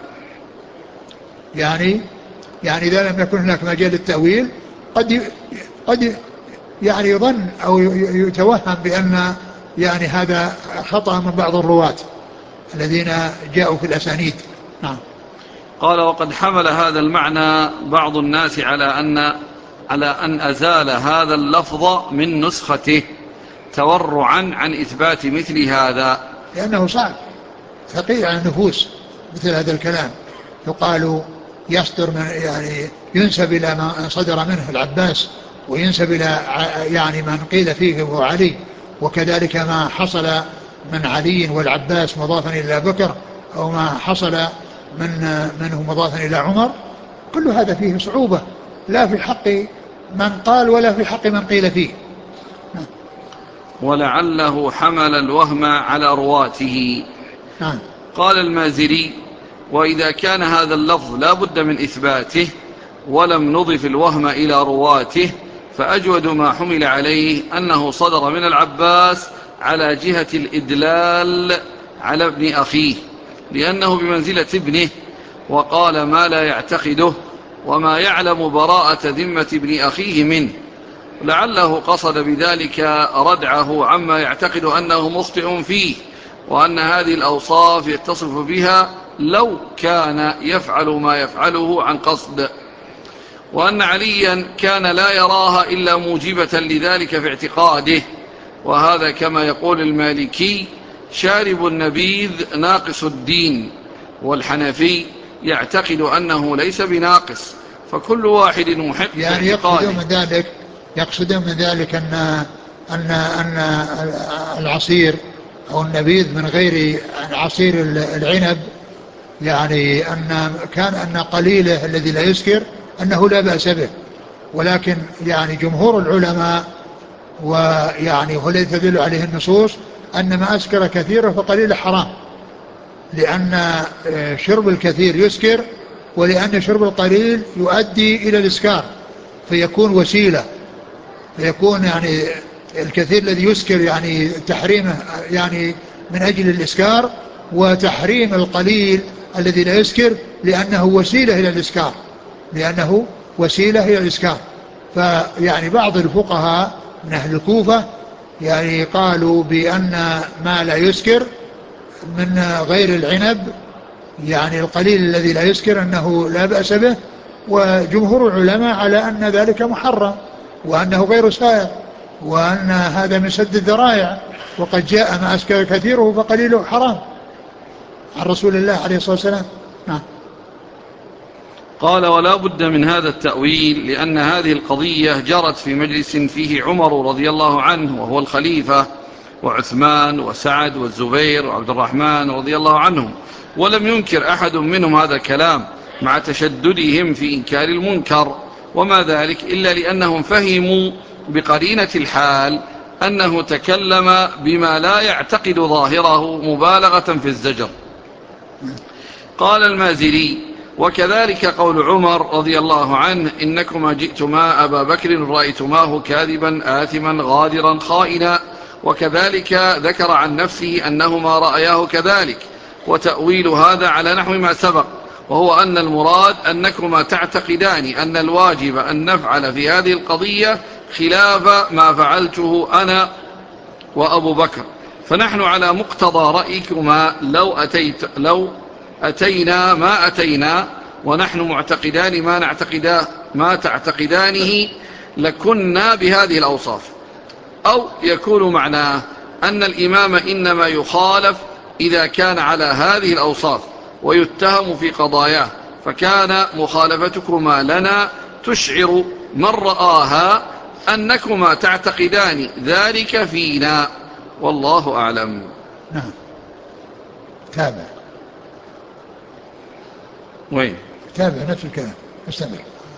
يعني يعني إذا لم يكن هناك مجال للتأويل قد قد يعني يظن أو يتوهم بأن يعني هذا خطأ من بعض الرواة الذين جاءوا في الأسانيد. نعم. قال: وقد حمل هذا المعنى بعض الناس على أن على أن أزال هذا اللفظ من نسخته تورعا عن إثبات مثل هذا، لأنه صعب ثقيل على النفوس مثل هذا الكلام، يقال يصدر من يعني ينسب إلى ما صدر منه العباس، وينسب إلى يعني من قيل فيه هو علي، وكذلك ما حصل من علي والعباس مضافا إلى بكر، أو ما حصل من منه مضافا إلى عمر. كل هذا فيه صعوبة، لا في حق من قال ولا في حق من قيل فيه. ولعله حمل الوهم على رواته. نعم. قال المازري: وإذا كان هذا اللفظ لا بد من إثباته ولم نضف الوهم إلى رواته، فأجود ما حمل عليه أنه صدر من العباس على جهة الإدلال على ابن أخيه، لأنه بمنزلة ابنه، وقال ما لا يعتقده وما يعلم براءة ذمة ابن أخيه منه، لعله قصد بذلك ردعه عما يعتقد أنه مخطئ فيه، وأن هذه الأوصاف يتصف بها لو كان يفعل ما يفعله عن قصد، وأن عليا كان لا يراها إلا موجبة لذلك في اعتقاده. وهذا كما يقول المالكي: شارب النبيذ ناقص الدين، والحنفي يعتقد أنه ليس بناقص، فكل واحد محق يعني يقصدون من ذلك يقصدون من ذلك أن أن أن العصير أو النبيذ من غير عصير العنب، يعني أن كان أن قليله الذي لا يسكر أنه لا بأس به، ولكن يعني جمهور العلماء ويعني هو الذي تدل عليه النصوص أن ما أسكر كثيره فقليله حرام، لأن شرب الكثير يسكر، ولأن شرب القليل يؤدي إلى الإسكار، فيكون وسيلة، فيكون يعني الكثير الذي يسكر يعني تحريمه يعني من أجل الإسكار، وتحريم القليل الذي لا يسكر لأنه وسيلة إلى الإسكار لأنه وسيلة إلى الإسكار. فيعني بعض الفقهاء من أهل الكوفة يعني قالوا بأن ما لا يسكر من غير العنب يعني القليل الذي لا يسكر أنه لا بأس به، وجمهور العلماء على أن ذلك محرم وأنه غير سائغ وأن هذا من سد الذرائع، وقد جاء ما أسكر كثيره فقليله حرام عن رسول الله عليه الصلاة والسلام. نعم. قال ولا بد من هذا التأويل لأن هذه القضية جرت في مجلس فيه عمر رضي الله عنه وهو الخليفة وعثمان وسعد والزبير وعبد الرحمن رضي الله عنهم، ولم ينكر أحد منهم هذا الكلام مع تشددهم في إنكار المنكر، وما ذلك إلا لأنهم فهموا بقرينة الحال أنه تكلم بما لا يعتقد ظاهره مبالغة في الزجر. قال المازري وكذلك قول عمر رضي الله عنه إنكما جئتما أبا بكر رأيتماه كاذبا آثما غادرا خائنا، وكذلك ذكر عن نفسه أنهما رأياه كذلك، وتأويل هذا على نحو ما سبق، وهو أن المراد أنكما تعتقدان أن الواجب أن نفعل في هذه القضية خلاف ما فعلته أنا وأبو بكر، فنحن على مقتضى رأيكما لو, أتيت لو أتينا ما أتينا ونحن معتقدان ما, نعتقدا ما تعتقدانه لكنا بهذه الأوصاف. أو يكون معناه أن الإمام إنما يخالف إذا كان على هذه الأوصاف ويتهم في قضاياه، فكان مخالفتكما لنا تشعر من رآها أنكما تعتقدان ذلك فينا، والله أعلم. نعم. تابع. وين؟ تابع نفس الكلام. استمر.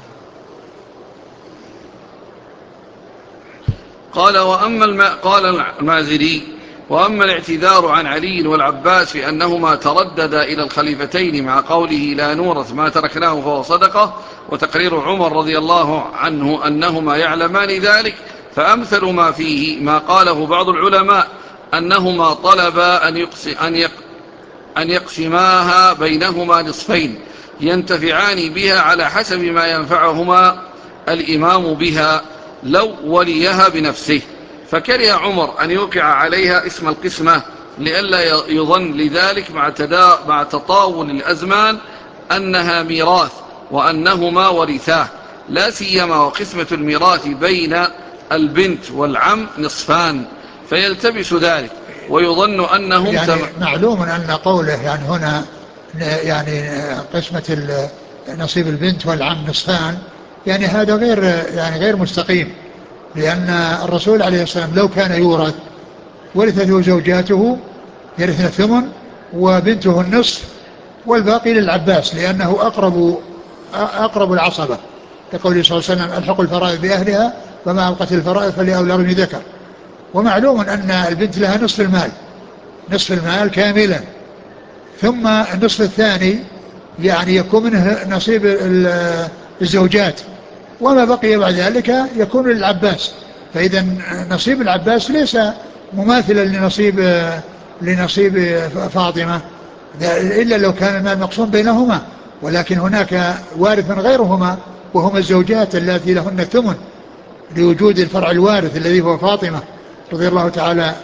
قال وأما الم... قال المازري وأما الاعتذار عن علي والعباس في أنهما ترددا إلى الخليفتين مع قوله لا نورث ما تركناه فهو صدقة، وتقرير عمر رضي الله عنه أنهما يعلمان ذلك، فأمثل ما فيه ما قاله بعض العلماء أنهما طلبا أن, أن, يق... أن يقسماها بينهما نصفين ينتفعان بها على حسب ما ينفعهما الإمام بها لو وليها بنفسه، فكره عمر أن يوقع عليها اسم القسمة لئلا يظن لذلك مع, مع تطاول الأزمان أنها ميراث وأنهما ورثاه، لا سيما وقسمة الميراث بين البنت والعم نصفان فيلتبس ذلك ويظن أنهم يعني معلوم أن قوله يعني هنا يعني قسمة نصيب البنت والعم نصفان، يعني هذا غير يعني غير مستقيم، لأن الرسول عليه الصلاة والسلام لو كان يورث ورثته زوجاته يرثن الثمن وبنته النصف والباقي للعباس لأنه أقرب أقرب العصبة، كقوله صلى الله عليه وسلم الحق الفرائض بأهلها فما أبقت الفرائض فلأولى رجل ذكر. ومعلوم أن البنت لها نصف المال نصف المال كاملا، ثم النصف الثاني يعني يكون منه نصيب الزوجات، وما بقي بعد ذلك يكون للعباس، فإذا نصيب العباس ليس مماثلا لنصيب لنصيب فاطمة إلا لو كان المال مقسوم بينهما، ولكن هناك وارث غيرهما وهما الزوجات التي لهن الثمن لوجود الفرع الوارث الذي هو فاطمة رضي الله تعالى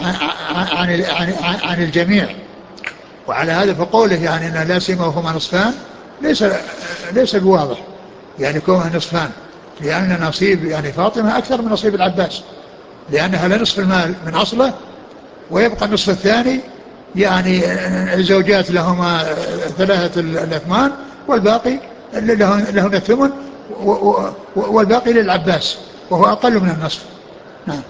عن عن عن الجميع. وعلى هذا فقوله يعني أن لا سيما وهما نصفان ليس ليس بواضح، يعني كونها نصفان، لأن نصيب يعني فاطمة أكثر من نصيب العباس، لأنها لنصف المال من أصله، ويبقى النصف الثاني يعني الزوجات لهما ثلاثة الأثمان والباقي لهن الثمن والباقي للعباس وهو أقل من النصف. نعم.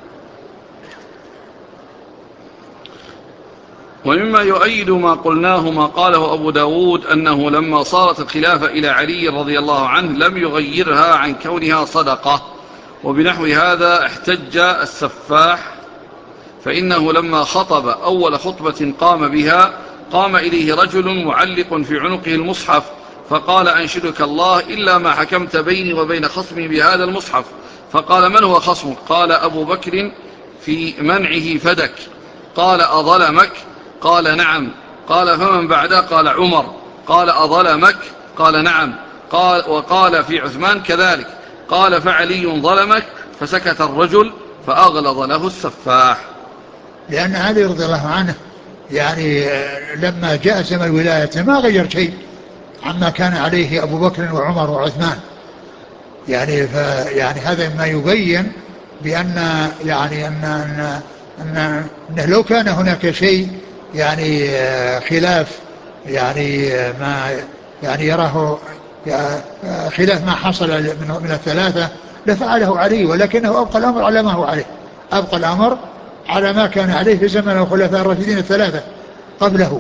ومما يؤيد ما قلناه ما قاله أبو داود أنه لما صارت الخلافة إلى علي رضي الله عنه لم يغيرها عن كونها صدقة، وبنحو هذا احتج السفاح، فإنه لما خطب أول خطبة قام بها قام إليه رجل معلق في عنقه المصحف فقال أنشدك الله إلا ما حكمت بيني وبين خصمي بهذا المصحف، فقال من هو خصمك؟ قال أبو بكر في منعه فدك. قال أظلمك؟ قال نعم. قال فمن بعده؟ قال عمر. قال أظلمك؟ قال نعم. قال وقال في عثمان كذلك. قال فعلي ظلمك؟ فسكت الرجل فأغلظ له السفاح. لأن علي رضي الله عنه يعني لما جاء زمن الولاية ما غير شيء عما كان عليه أبو بكر وعمر وعثمان. يعني يعني هذا ما يبين بأن يعني أن أن أن أنه لو كان هناك شيء يعني خلاف يعني ما يعني يراه خلاف ما حصل من من الثلاثة لفعله علي، ولكنه أبقى الأمر على ما هو عليه، أبقى الأمر على ما كان عليه في زمن الخلفاء الراشدين الثلاثة قبله.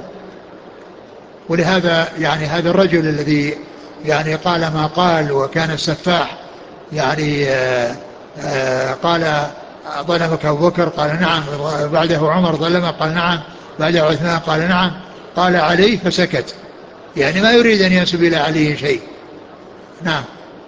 ولهذا يعني هذا الرجل الذي يعني قال ما قال وكان السفاح يعني آآ آآ قال ظلمك أبو بكر قال نعم، بعده عمر ظلمك قال نعم، بعده عثمان قال نعم، قال علي فسكت، يعني ما يريد أن ينسب إلى علي شيء. نعم.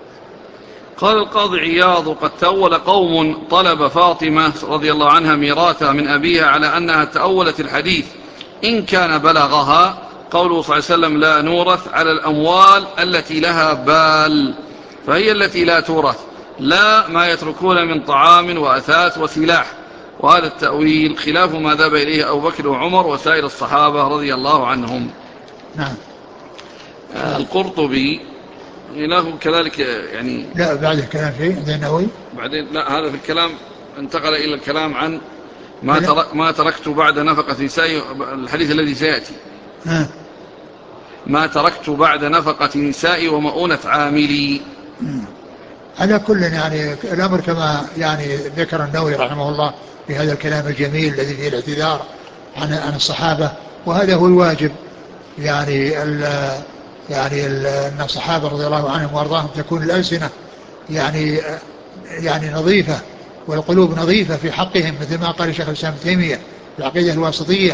قال القاضي عياض: وقد تأول قوم طلب فاطمة رضي الله عنها ميراثها من أبيها على أنها تأولت الحديث إن كان بلغها قوله صلى الله عليه وسلم لا نورث على الأموال التي لها بال، فهي التي لا تورث، لا ما يتركون من طعام وأثاث وسلاح. وهذا التأويل خلاف ما ذهب إليه أبو بكر وعمر وسائر الصحابة رضي الله عنهم. نعم. القرطبي له كذلك يعني. لا بعد الكلام شيء عند النووي بعدين لا، هذا في الكلام انتقل إلى الكلام عن ما, ترك ما تركت بعد نفقة نسائي، الحديث الذي سيأتي ها. ما تركت بعد نفقة نسائي ومؤونة عاملي. على كل يعني الأمر كما يعني ذكر النووي رحمه الله في هذا الكلام الجميل الذي فيه الاعتذار عن عن الصحابة، وهذا هو الواجب. يعني ال يعني ال أن الصحابة رضي الله عنهم وأرضاهم تكون الألسنة يعني يعني نظيفة والقلوب نظيفة في حقهم، مثل ما قال الشيخ الإسلام ابن تيمية في العقيدة الواسطية.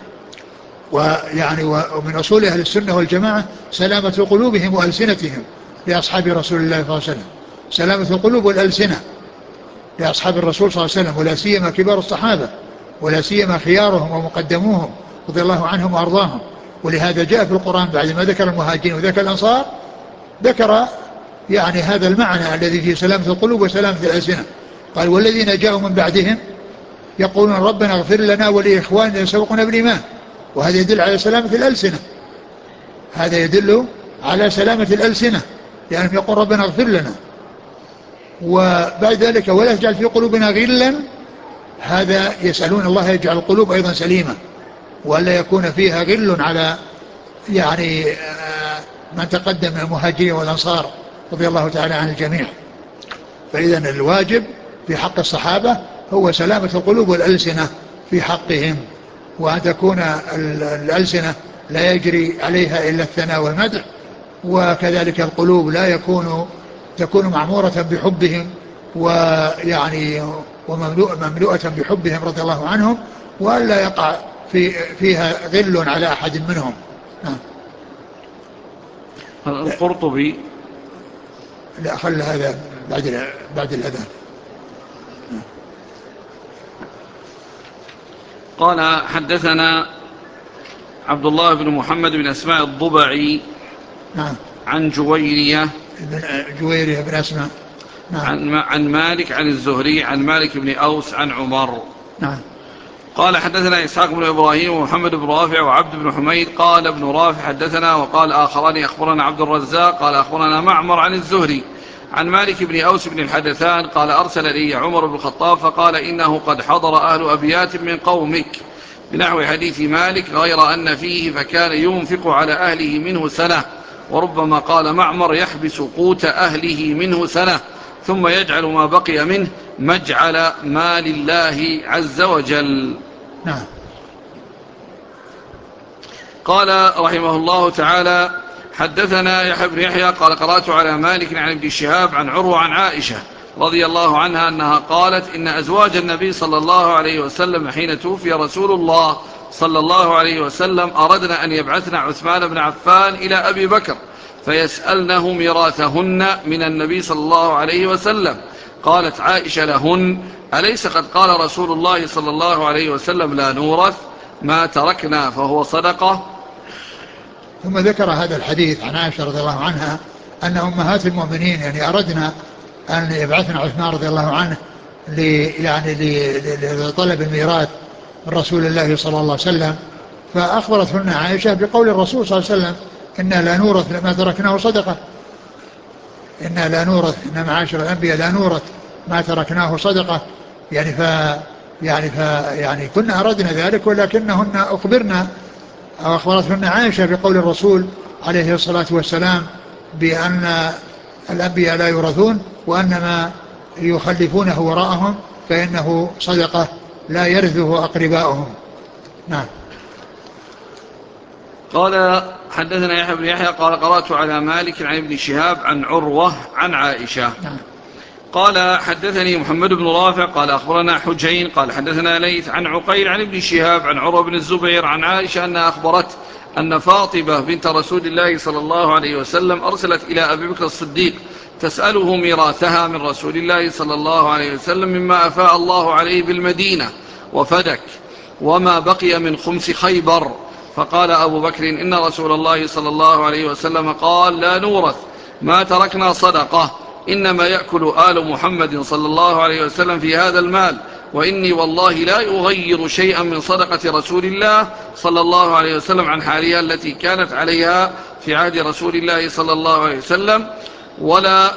ويعني ومن أصول أهل السنة والجماعة سلامة قلوبهم وألسنتهم لأصحاب رسول الله صلى الله عليه وسلم، سلامة القلوب والألسنة لأصحاب الرسول صلى الله عليه وسلم، ولا سيما كبار الصحابة، ولا سيما خيارهم ومقدموهم رضي الله عنهم وأرضاهم. ولهذا جاء في القرآن بعد ما ذكر المهاجرين وذكر الأنصار ذكر يعني هذا المعنى الذي فيه سلامة القلوب وسلامة الألسنة، قال والذين جاءوا من بعدهم يقولون ربنا اغفر لنا ولإخواننا الذين سبقونا بالإيمان. وهذا يدل على سلامة الألسنة، هذا يدل على سلامة الألسنة، لأنهم يقول ربنا اغفر لنا. وبعد ذلك ولا يجعل في قلوبنا غلا، هذا يسألون الله يجعل القلوب أيضا سليمة ولا يكون فيها غل على يعني من تقدم من المهاجرين والأنصار رضي الله تعالى عن الجميع. فإذن الواجب في حق الصحابة هو سلامة القلوب والألسنة في حقهم، وأن تكون الألسنة لا يجري عليها إلا الثناء والمدح، وكذلك القلوب لا يكون تكون معمورة بحبهم ويعني ومملوءة بحبهم رضي الله عنهم، وألا يقع في فيها غل على أحد منهم. القرطبي لا خل هذا بعد بعد الأذان. قال حدثنا عبد الله بن محمد بن أسماء الضبعي نعم. عن جويرية بن جويرية بن أسماء نعم. عن, عن مالك عن الزهري عن مالك بن أوس عن عمر نعم. قال حدثنا إسحاق بن إبراهيم ومحمد بن رافع وعبد بن حميد قال ابن رافع حدثنا، وقال آخران أخبرنا عبد الرزاق قال أخبرنا معمر عن الزهري عن مالك بن أوس بن الحدثان قال أرسل لي عمر بن الخطاب فقال إنه قد حضر أهل أبيات من قومك بنحو حديث مالك غير أن فيه فكان ينفق على أهله منه سنة، وربما قال معمر يحبس قوت أهله منه سنة ثم يجعل ما بقي منه مجعل مال الله عز وجل. نعم. قال رحمه الله تعالى حدثنا يحيى بن يحيى قال قرأت على مالك عن ابن شهاب عن عروة عن عائشة رضي الله عنها أنها قالت إن أزواج النبي صلى الله عليه وسلم حين توفي رسول الله صلى الله عليه وسلم أردنا أن يبعثنا عثمان بن عفان إلى أبي بكر فيسألنه ميراثهن من النبي صلى الله عليه وسلم. قالت عائشة لهن أليس قد قال رسول الله صلى الله عليه وسلم لا نورث ما تركنا فهو صدقة. ثم ذكر هذا الحديث عن عائشة رضي الله عنها أن أمهات المؤمنين يعني أردنا أن يبعثنا عثمان رضي الله عنه لي يعني لطلب الميراث من رسول الله صلى الله عليه وسلم، فأخبرتهن عائشة بقول الرسول صلى الله عليه وسلم: إنا لا نورث ما تركناه صدقة، إنا لا نورث، إن معاشر الأنبياء لا نورث ما تركناه صدقة. يعني ف يعني ف يعني كنا أردنا ذلك، ولكنهن أخبرنا أو أخبرتهن عائشة بقول الرسول عليه الصلاة والسلام بأن الأنبياء لا يورثون، وأن ما يخلفونه وراءهم فإنه صدقة لا يرثه أقرباؤهم. نعم. قال حدثنا يحيى بن يحيى قال قرأت على مالك عن ابن شهاب عن عروة عن عائشة. نعم. قال حدثني محمد بن رافع قال أخبرنا حجين قال حدثنا ليث عن عقيل عن ابن شهاب عن عروة بن الزبير عن عائشة أنها أخبرت أن فاطمة بنت رسول الله صلى الله عليه وسلم أرسلت إلى أبي بكر الصديق تسأله ميراثها من رسول الله صلى الله عليه وسلم مما أفاء الله عليه بالمدينة وفدك وما بقي من خمس خيبر. فقال أبو بكر: إن رسول الله صلى الله عليه وسلم قال: لا نورث ما تركنا صدقة، إنما يأكل آل محمد صلى الله عليه وسلم في هذا المال، وإني والله لا أغير شيئا من صدقة رسول الله صلى الله عليه وسلم عن حالها التي كانت عليها في عهد رسول الله صلى الله عليه وسلم، ولا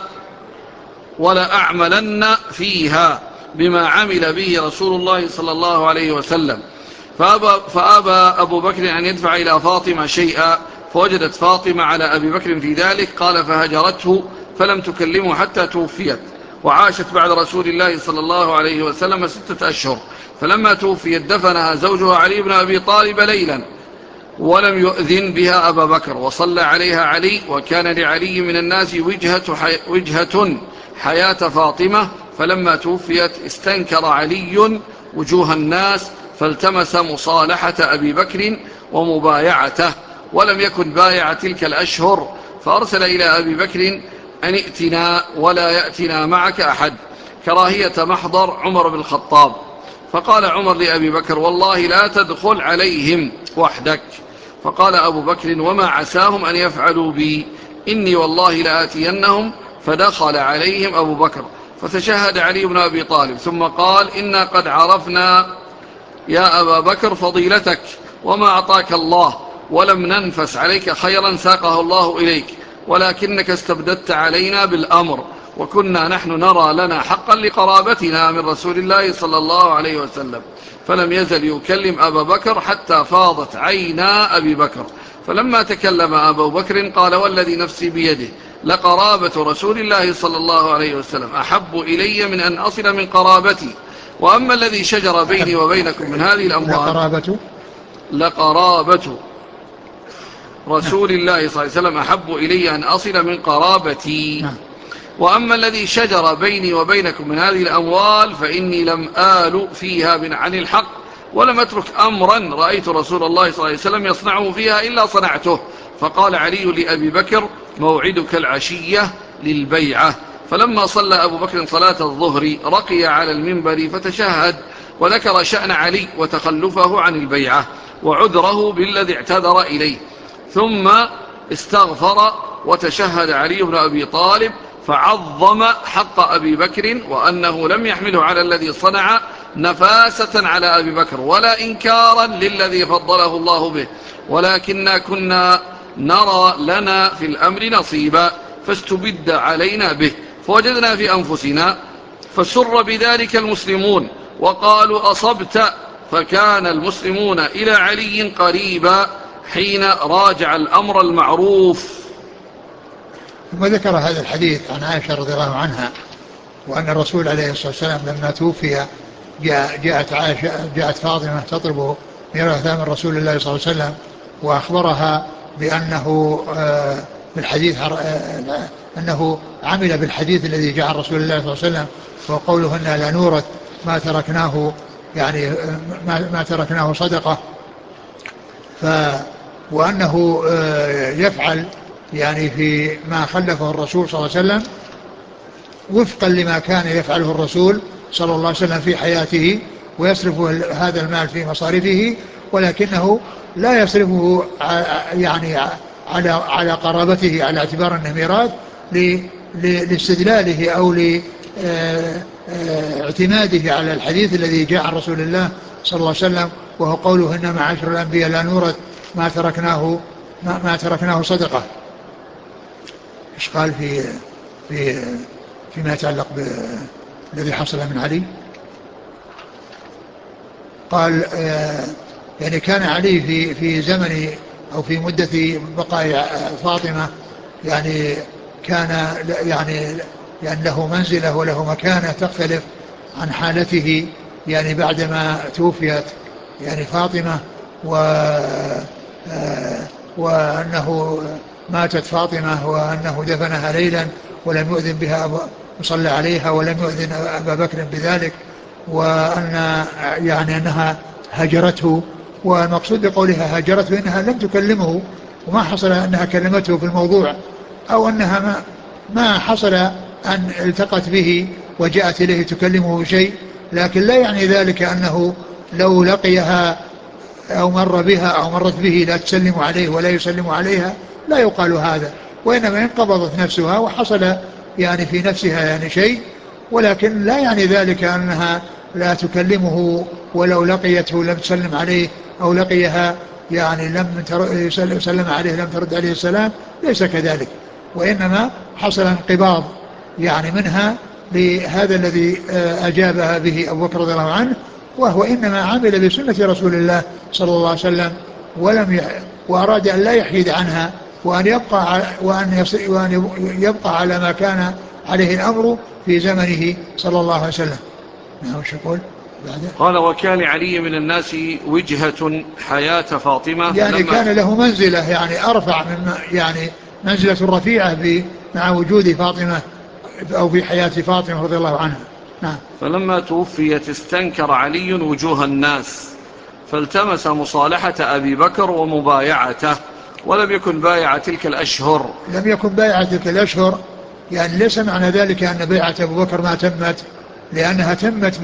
ولا أعملن فيها بما عمل به رسول الله صلى الله عليه وسلم. فأبى, فأبى أبو بكر أن يدفع إلى فاطمة شيئا، فوجدت فاطمة على أبي بكر في ذلك. قال: فهجرته فلم تكلمه حتى توفيت، وعاشت بعد رسول الله صلى الله عليه وسلم ستة أشهر. فلما توفيت دفنها زوجها علي بن أبي طالب ليلا، ولم يؤذن بها أبا بكر، وصلى عليها علي، وكان لعلي من الناس وجهة, حي... وجهة حياة فاطمة. فلما توفيت استنكر علي وجوه الناس، فالتمس مصالحة أبي بكر ومبايعته، ولم يكن بايع تلك الأشهر، فأرسل إلى أبي بكر أن ائتنا ولا يأتنا معك أحد، كراهية محضر عمر بن الخطاب. فقال عمر لأبي بكر: والله لا تدخل عليهم وحدك. فقال أبو بكر: وما عساهم أن يفعلوا بي، إني والله لآتينهم. فدخل عليهم أبو بكر فتشهد علي بن أبي طالب، ثم قال: إنا قد عرفنا يا أبا بكر فضيلتك وما أعطاك الله، ولم ننفس عليك خيرا ساقه الله إليك، ولكنك استبددت علينا بالأمر، وكنا نحن نرى لنا حقا لقرابتنا من رسول الله صلى الله عليه وسلم. فلم يزل يكلم أبا بكر حتى فاضت عينا أبي بكر. فلما تكلم أبو بكر قال: والذي نفسي بيده لقرابة رسول الله صلى الله عليه وسلم أحب إلي من أن أصل من قرابتي، وأما الذي شجر بيني وبينكم من هذه الأموال لقرابة لقرابة رسول الله صلى الله عليه وسلم أحب إلي أن أصل من قرابتي، وأما الذي شجر بيني وبينكم من هذه الأموال فإني لم آل فيها عن الحق، ولم أترك أمرا رأيت رسول الله صلى الله عليه وسلم يصنعه فيها إلا صنعته. فقال علي لأبي بكر: موعدك العشية للبيعة. فلما صلى أبو بكر صلاة الظهر رقي على المنبر فتشهد، وذكر شأن علي وتخلفه عن البيعة وعذره بالذي اعتذر إليه، ثم استغفر وتشهد علي بن أبي طالب، فعظم حق أبي بكر، وأنه لم يحمله على الذي صنع نفاسة على أبي بكر ولا إنكارا للذي فضله الله به، ولكننا كنا نرى لنا في الأمر نصيبا، فاستبد علينا به، فوجدنا في أنفسنا، فسر بذلك المسلمون وقالوا: أصبت. فكان المسلمون إلى علي قريبا حين راجع الأمر المعروف. ثم ذكر هذا الحديث عن عائشة رضي الله عنها، وأن الرسول عليه الصلاة والسلام لما توفي جاءت عائشة جاءت فاطمة تطلب ميراثها من رسول الله صلى الله عليه وسلم، وأخبرها بأنه بالحديث أنه عمل بالحديث الذي جاء عن رسول الله صلى الله عليه وسلم، وقوله إن لا نورث ما تركناه، يعني ما, ما تركناه صدقة، ف وأنه يفعل يعني في ما خلفه الرسول صلى الله عليه وسلم وفقا لما كان يفعله الرسول صلى الله عليه وسلم في حياته، ويصرف هذا المال في مصارفه، ولكنه لا يصرفه يعني على على قرابته على اعتبار انه ميراث لاستدلاله او لاعتماده على الحديث الذي جاء عن رسول الله صلى الله عليه وسلم، وهو قوله إن معاشر الأنبياء لا نورث ما تركناه ما, ما تركناه صدقة. إيش قال في في فيما يتعلق بالذي حصل من علي؟ قال آه يعني كان علي في في زمن أو في مدة بقاء فاطمة يعني كان يعني يعني له منزلة وله مكانة تختلف عن حالته يعني بعدما توفيت يعني فاطمة، و آه وأنه ماتت فاطمة وأنه دفنها ليلا ولم يؤذن بها وصلى عليها ولم يؤذن أبا بكر بذلك، وأن يعني أنها هجرته. والمقصود بقولها هجرته إنها لم تكلمه، وما حصل أنها كلمته في الموضوع، أو أنها ما, ما حصل أن التقت به وجاءت إليه تكلمه شيء، لكن لا يعني ذلك أنه لو لقيها أو مر بها أو مرت به لا تسلم عليه ولا يسلم عليها، لا يقال هذا، وإنما انقبضت نفسها وحصل يعني في نفسها يعني شيء، ولكن لا يعني ذلك أنها لا تكلمه ولو لقيته لم تسلم عليه، أو لقيها يعني لم يسلم عليه لم ترد عليه السلام، ليس كذلك، وإنما حصل انقباض يعني منها لهذا الذي أجابها به أبو بكر رضي الله عنه، وهو إنما عمل بسنة رسول الله صلى الله عليه وسلم، ولم يح... وأراد أن لا يحيد عنها، وأن يبقى على... وأن, يص... وأن يبقى على ما كان عليه الأمر في زمنه صلى الله عليه وسلم. نعم. وش يقول بعد؟ قال وكان علي من الناس وجهة حياة فاطمة، يعني فلما كان له منزلة يعني أرفع من يعني منزلة رفيعة مع وجود فاطمة أو في حياة فاطمة رضي الله عنها. نعم. فلما توفيت استنكر علي وجوه الناس فالتمس مصالحة أبي بكر ومبايعته، ولم يكن بايع تلك الأشهر. لم يكن بايع تلك الأشهر يعني ليس معنى ذلك أن بيعة أبو بكر ما تمت، لأنها تمت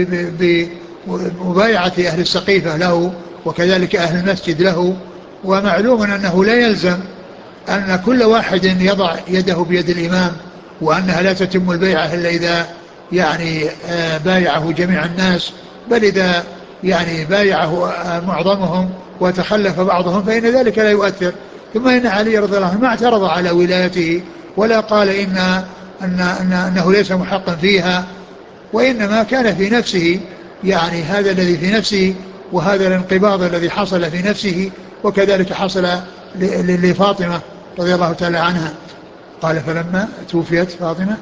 بمبايعة أهل السقيفة له وكذلك أهل المسجد له. ومعلوم أنه لا يلزم أن كل واحد يضع يده بيد الإمام، وأنها لا تتم البيعة إلا إذا يعني بايعه جميع الناس، بل إذا يعني بايعه معظمهم وتخلف بعضهم فإن ذلك لا يؤثر. ثم إن علي رضي الله عنه ما اعترض على ولايته ولا قال إن أن أن أنه ليس محقا فيها، وإنما كان في نفسه يعني هذا الذي في نفسه، وهذا الانقباض الذي حصل في نفسه، وكذلك حصل لفاطمة رضي الله تعالى عنها. قال فلما توفيت فاطمة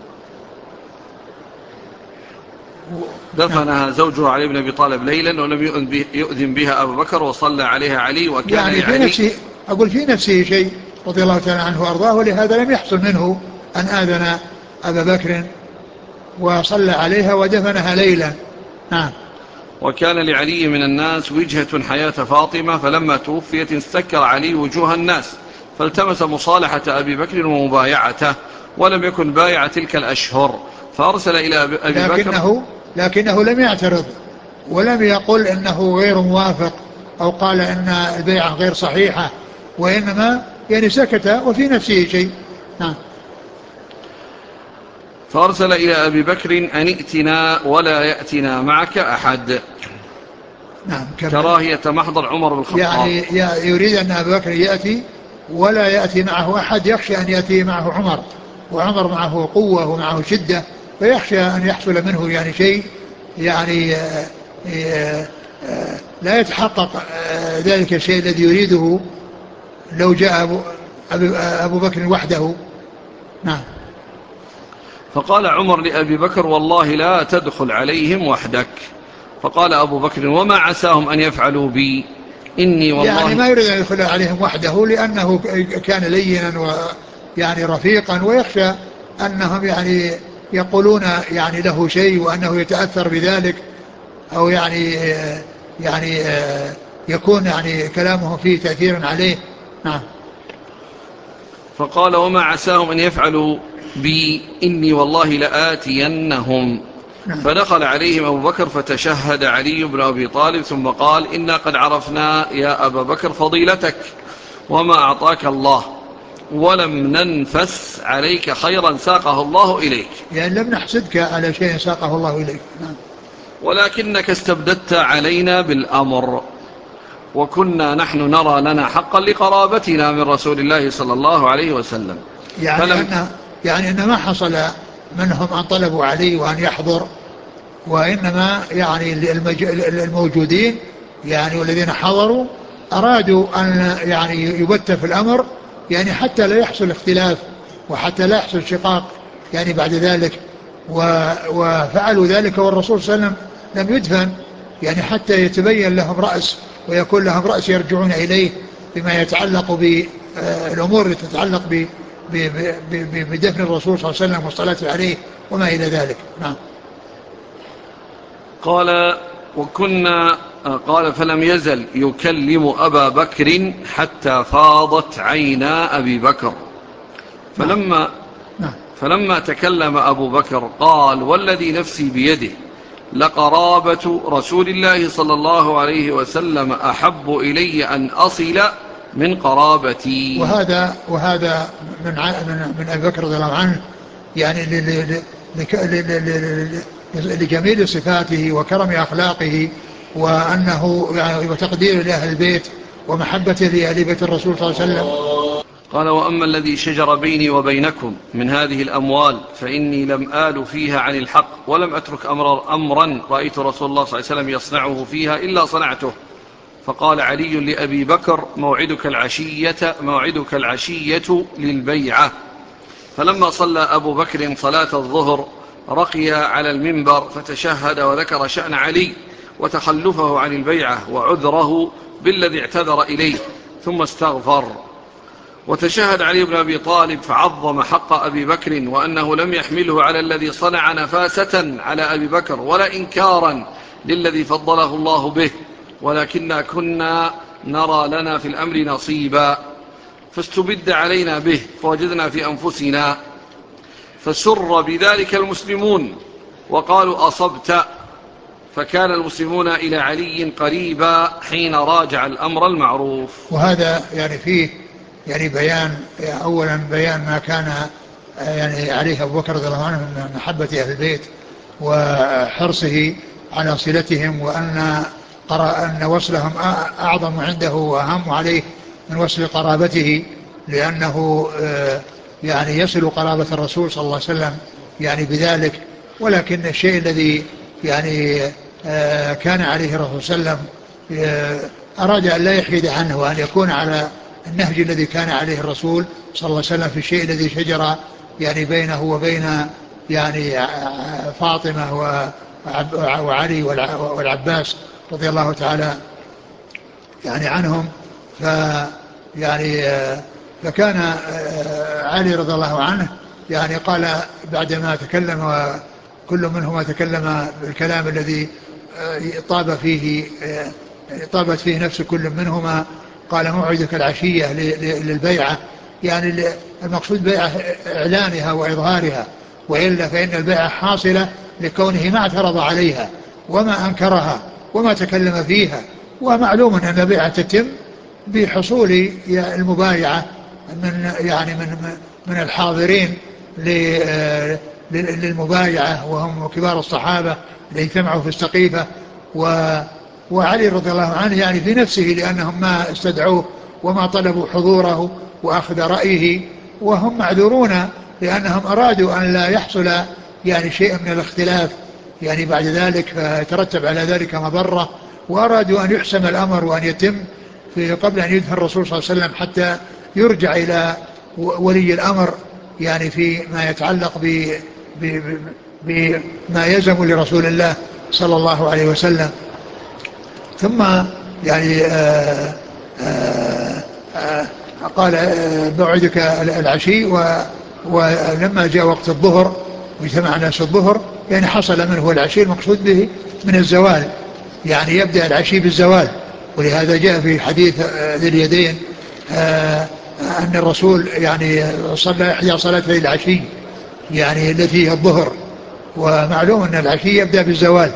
دفنها زوجها علي بن أبي طالب ليلا ولم يؤذن بها أبو بكر وصلى عليها علي. وكان يعني في لعلي نفسه أقول في نفسه شيء رضي الله تعالى عنه وأرضاه، ولهذا لم يحصل منه أن آذن أبا بكر وصلى عليها ودفنها ليلا. نعم. وكان لعلي من الناس وجهة حياة فاطمة، فلما توفيت استكر علي وجوه الناس فالتمس مصالحة أبي بكر ومبايعته، ولم يكن بايع تلك الأشهر، فأرسل إلى أبي بكر لكنه, لكنه لم يعترض ولم يقل إنه غير موافق أو قال إن البيعة غير صحيحة، وإنما يعني سكت وفي نفسه شيء. نعم. فأرسل إلى أبي بكر أن ائتنا ولا يأتنا معك أحد. نعم. كراهية محضر عمر بن الخطاب، يعني يريد أن أبي بكر يأتي ولا يأتي معه أحد، يخشى أن يأتي معه عمر، وعمر معه قوة ومعه شدة، فيخشى أن يحصل منه يعني شيء يعني آآ آآ آآ لا يتحقق ذلك الشيء الذي يريده لو جاء أبو, أبو بكر وحده. نعم. فقال عمر لأبي بكر والله لا تدخل عليهم وحدك. فقال أبو بكر وما عساهم أن يفعلوا بي إني والله يعني ما يريد أن يدخل عليهم وحده لأنه كان لينا ويعني رفيقا، ويخشى أنهم يعني يقولون يعني له شيء وأنه يتأثر بذلك، أو يعني يعني يكون يعني كلامه فيه تأثير عليه. نعم. فقال وما عساهم أن يفعلوا بي إني والله لآتينهم. نعم. فدخل عليهم أبو بكر فتشهد علي بن أبي طالب ثم قال إنا قد عرفنا يا أبا بكر فضيلتك وما أعطاك الله، ولم ننفس عليك خيرا ساقه الله إليك. يعني لم نحسدك على شيء ساقه الله إليك. نعم. ولكنك استبددت علينا بالأمر، وكنا نحن نرى لنا حقا لقرابتنا من رسول الله صلى الله عليه وسلم. يعني فلم أن يعني أن ما حصل منهم أن طلبوا علي وأن يحضر، وإنما يعني الموجودين يعني والذين حضروا أرادوا أن يعني يبت في الأمر، يعني حتى لا يحصل اختلاف وحتى لا يحصل شقاق يعني بعد ذلك. وفعلوا ذلك والرسول صلى الله عليه وسلم لم يدفن، يعني حتى يتبين لهم رأس ويكون لهم رأس يرجعون إليه بما يتعلق بالأمور التي تتعلق بدفن الرسول صلى الله عليه وسلم والصلاة عليه وما إلى ذلك. نعم. قال وكنا قال فلم يزل يكلم أبا بكر حتى فاضت عينا أبي بكر. فلما, نعم. فلما تكلم أبو بكر قال والذي نفسي بيده لقرابة رسول الله صلى الله عليه وسلم أحب إلي أن أصل من قرابتي. وهذا وهذا من من من أبي بكر رضي الله عنه، يعني لجميل صفاته وكرم أخلاقه وأنه يعني وتقدير لأهل البيت ومحبته لأهل بيت الرسول صلى الله عليه وسلم. قال وأما الذي شجر بيني وبينكم من هذه الأموال فإني لم آل فيها عن الحق ولم أترك أمر أمرا رأيت رسول الله صلى الله عليه وسلم يصنعه فيها إلا صنعته. فقال علي لأبي بكر موعدك العشية, موعدك العشية للبيعة. فلما صلى أبو بكر صلاة الظهر رقي على المنبر فتشهد وذكر شأن علي وتخلفه عن البيعة وعذره بالذي اعتذر إليه ثم استغفر. وتشهد علي بن أبي طالب فعظم حق أبي بكر وأنه لم يحمله على الذي صنع نفاسة على أبي بكر ولا إنكارا للذي فضله الله به، ولكننا كنا نرى لنا في الأمر نصيبا فاستبد علينا به فوجدنا في أنفسنا. فسر بذلك المسلمون وقالوا أصبت، فكان المسلمون إلى علي قريبا حين راجع الأمر المعروف. وهذا يعني فيه يعني بيان، أولا بيان ما كان يعني عليه أبو بكر رضي الله عنه من محبة أهل البيت وحرصه على صلتهم، وأن أن وصلهم أعظم عنده وأهم عليه من وصل قرابته، لأنه يعني يصل قرابة الرسول صلى الله عليه وسلم يعني بذلك. ولكن الشيء الذي يعني كان عليه الرسول صلى الله عليه وسلم أراد أن لا يحيد عنه وأن يكون على النهج الذي كان عليه الرسول صلى الله عليه وسلم في الشيء الذي شجر يعني بينه وبين يعني فاطمة وعلي والعباس رضي الله تعالى يعني عنهم. ف يعني فكان علي رضي الله عنه يعني قال بعدما تكلم وكل منهما تكلم بالكلام الذي طاب فيه طابت فيه نفس كل منهما، قال موعدك العشية للبيعة، يعني المقصود بيعة إعلانها وإظهارها، وإلا فإن البيعة حاصلة لكونه ما اعترض عليها وما أنكرها وما تكلم فيها. ومعلوم أن البيعة تتم بحصول المبايعة من يعني من من الحاضرين للمبايعة وهم كبار الصحابة اللي اجتمعوا في السقيفة، وعلي رضي الله عنه يعني في نفسه لأنهم ما استدعوه وما طلبوا حضوره وأخذ رأيه، وهم معذورون لأنهم أرادوا أن لا يحصل يعني شيء من الاختلاف يعني بعد ذلك فيترتب على ذلك مضرة، وأرادوا أن يحسم الأمر وأن يتم في قبل أن يدفن الرسول صلى الله عليه وسلم حتى يرجع إلى ولي الأمر يعني في ما يتعلق ب بما يلزم لرسول الله صلى الله عليه وسلم. ثم يعني آآ آآ آآ قال موعدك العشي، ولما جاء وقت الظهر واجتمع الناس الظهر يعني حصل منه العشي المقصود به من الزوال، يعني يبدأ العشي بالزوال. ولهذا جاء في حديث ذي اليدين أن الرسول يعني صلى إحدى صلاتي العشي يعني التي هي الظهر، ومعلوم أن العشي يبدأ بالزوال.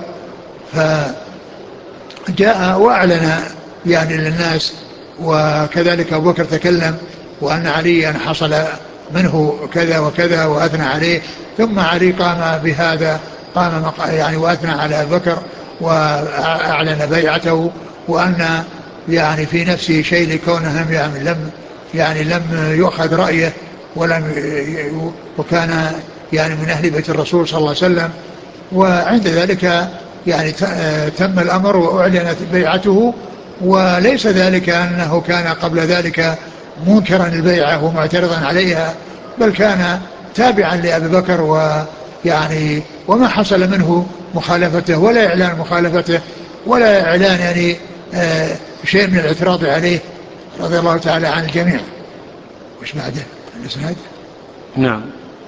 فجاء وأعلن يعني للناس، وكذلك أبو بكر تكلم وأن عليا حصل منه كذا وكذا وأثنى عليه، ثم علي قام بهذا قام يعني وأثنى على أبو بكر وأعلن بيعته، وأن يعني في نفسه شيء لكونهم يعني لم يعني لم يؤخذ رأيه ولم وكان يعني من أهل بيت الرسول صلى الله عليه وسلم. وعند ذلك يعني تم الأمر وأعلنت بيعته، وليس ذلك أنه كان قبل ذلك منكرا البيعة ومعترضا عليها، بل كان تابعا لأبي بكر، ويعني وما حصل منه مخالفته ولا إعلان مخالفته ولا إعلان يعني آه شيء من الاعتراض عليه، رضي الله تعالى عن الجميع. وش بعده الإسناد؟ نعم،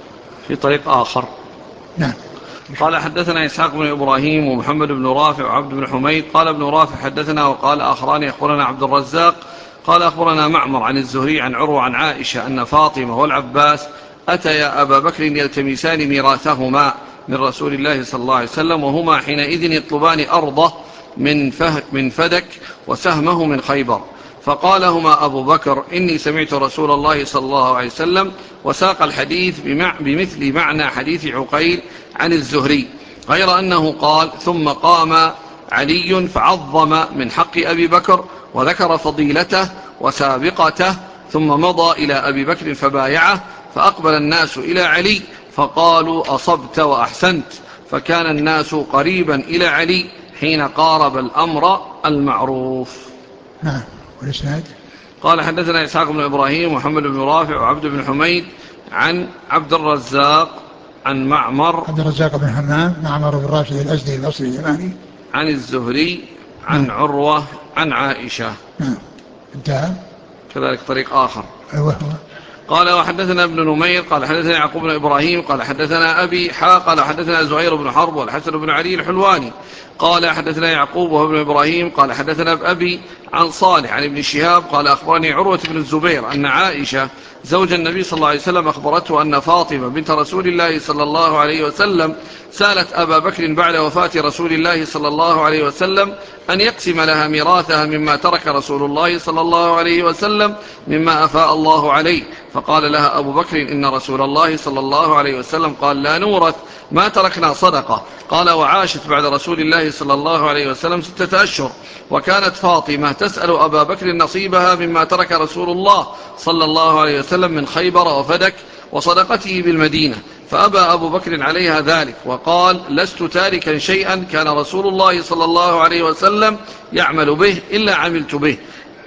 في طريق آخر. نعم. قال حدثنا إسحاق بن إبراهيم ومحمد بن رافع وعبد بن حميد. قال ابن رافع حدثنا، وقال آخران أخبرنا عبد الرزاق قال أخبرنا معمر عن الزهري عن عروة عن عائشة أن فاطمة والعباس أتيا أبا بكر يلتمسان ميراثهما من رسول الله صلى الله عليه وسلم، وهما حينئذ يطلبان أرضه من, من فدك وسهمه من خيبر. فقالهما أبو بكر: إني سمعت رسول الله صلى الله عليه وسلم، وساق الحديث بمثل معنى حديث عقيل عن الزهري، غير أنه قال: ثم قام علي فعظم من حق أبي بكر وذكر فضيلته وسابقته، ثم مضى إلى أبي بكر فبايعه، فأقبل الناس إلى علي فقالوا: أصبت وأحسنت. فكان الناس قريبا إلى علي حين قارب الأمر المعروف. نعم. والإسناد؟ قال حدثنا إسحاق بن إبراهيم ومحمد بن رافع وعبد بن حميد عن عبد الرزاق عن معمر عبد الرزاق بن حمام معمر بن راشد الأزدي البصري اليماني عن الزهري عن نعم. عروة عن عائشة. نعم. انتهى. كذلك طريق آخر. أيوه. قال وحدثنا ابن نمير قال حدثنا يعقوب بن إبراهيم قال حدثنا أبي حا قال حدثنا زهير بن حرب والحسن بن علي الحلواني قال حدثنا يعقوب وهو ابن إبراهيم قال حدثنا أبي عن صالح عن ابن شهاب قال أخبرني عروة بن الزبير أن عائشة زوج النبي صلى الله عليه وسلم أخبرته أن فاطمة بنت رسول الله صلى الله عليه وسلم سألت أبا بكر بعد وفاة رسول الله صلى الله عليه وسلم أن يقسم لها ميراثها مما ترك رسول الله صلى الله عليه وسلم مما أفاء الله عليه. فقال لها أبو بكر: إن رسول الله صلى الله عليه وسلم قال: لا نورث ما تركنا صدقة. قال: وعاشت بعد رسول الله صلى الله عليه وسلم ستة أشهر، وكانت فاطمة تسأل أبا بكر نصيبها مما ترك رسول الله صلى الله عليه وسلم من خيبر وفدك وصدقته بالمدينة، فأبى أبو بكر عليها ذلك وقال: لست تاركا شيئا كان رسول الله صلى الله عليه وسلم يعمل به إلا عملت به،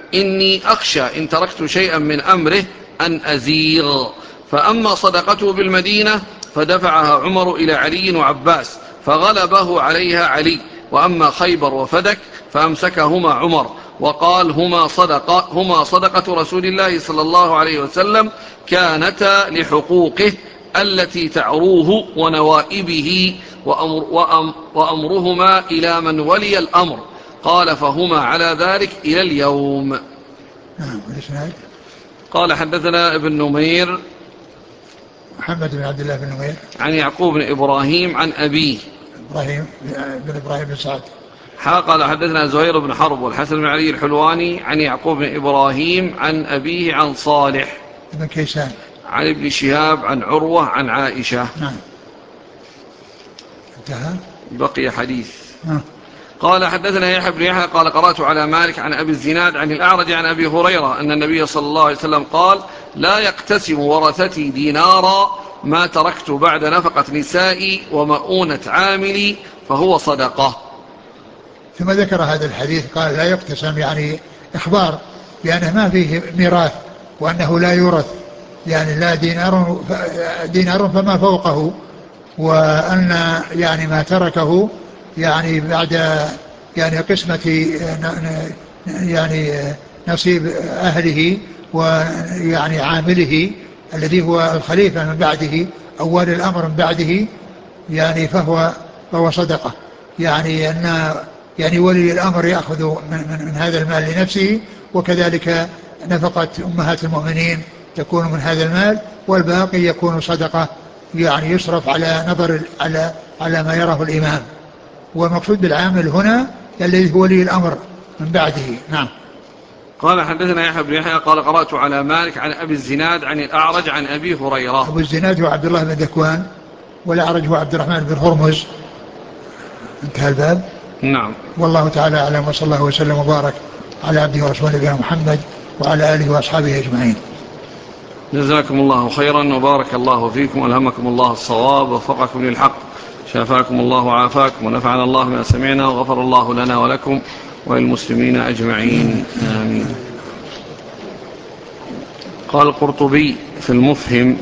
إني أخشى إن تركت شيئا من أمره أن أزيغ. فأما صدقته بالمدينة فدفعها عمر إلى علي وعباس فغلبه عليها علي، وأما خيبر وفدك فأمسكهما عمر وقال: هما صدقة, هما صدقة رسول الله صلى الله عليه وسلم كانتا لحقوقه التي تعروه ونوائبه وأمر وأم وأمرهما إلى من ولي الأمر. قال: فهما على ذلك إلى اليوم. قال حدثنا ابن نمير محمد بن عبد الله بن نمير عن يعقوب بن إبراهيم عن أبيه إبراهيم بن إبراهيم بن سعد. قال حدثنا زهير بن حرب والحسن بن علي الحلواني عن يعقوب بن إبراهيم عن أبيه عن صالح بن كيسان عن ابن شهاب عن عروة عن عائشة. نعم. انتهى. بقي حديث. نعم. قال حدثنا يحيى بن يحيى قال قرأت على مالك عن أبي الزناد عن الأعرج عن أبي هريرة أن النبي صلى الله عليه وسلم قال: لا يقتسم ورثتي دينارا ما تركت بعد نفقة نسائي ومؤونة عاملي فهو صدقة. ثم ذكر هذا الحديث قال: لا يقتسم، يعني إخبار بأنه ما فيه ميراث وأنه لا يورث، يعني لا دينار دينار فما فوقه، وأن يعني ما تركه يعني بعد يعني قسمة يعني نصيب أهله ويعني عامله الذي هو الخليفة من بعده أو ولي الأمر من بعده، يعني فهو فهو صدقة، يعني أن يعني ولي الأمر يأخذ من, من, من هذا المال لنفسه، وكذلك نفقة أمهات المؤمنين تكون من هذا المال، والباقي يكون صدقة يعني يصرف على نظر على على ما يراه الإمام. والمقصود بالعامل هنا الذي هو ولي الأمر من بعده. نعم. قال حدثنا يحيى بن يحيى قال قرأت على مالك عن أبي الزناد عن الأعرج عن أبي هريرة. أبو الزناد هو عبد الله بن ذكوان، والأعرج هو عبد الرحمن بن هرمز. انتهى الباب. نعم. والله تعالى أعلم، وصلى الله وسلم وبارك على عبده ورسوله نبينا محمد وعلى آله وأصحابه أجمعين. جزاكم الله خيرا وبارك الله فيكم وألهمكم الله الصواب ووفقكم للحق، شافاكم الله وعافاكم ونفعنا الله ما سمعنا وغفر الله لنا ولكم وللمسلمين أجمعين، آمين. قال القرطبي في المفهم: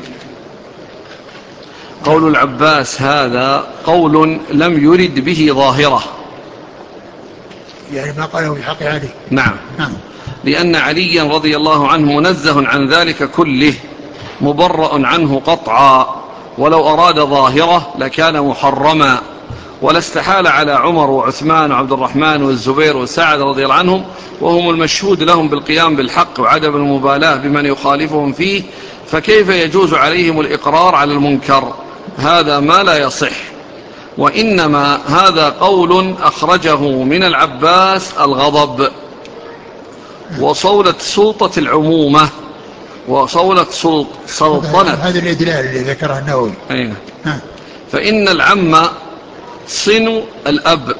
قول العباس هذا قول لم يرد به ظاهرة، يعني ما قاله في حق علي. نعم. نعم. لأن عليا رضي الله عنه منزه عن ذلك كله مبرأ عنه قطعا، ولو أراد ظاهرة لكان محرما، ولا استحال على عمر وعثمان وعبد الرحمن والزبير وسعد رضي الله عنهم، وهم المشهود لهم بالقيام بالحق وعدم المبالاة بمن يخالفهم فيه، فكيف يجوز عليهم الإقرار على المنكر؟ هذا ما لا يصح، وإنما هذا قول أخرجه من العباس الغضب وصولة سلطة العمومة وصولة سلطنة. هذا الإدلال اللي ذكره النووي. أيه. فإن العم صن الأب،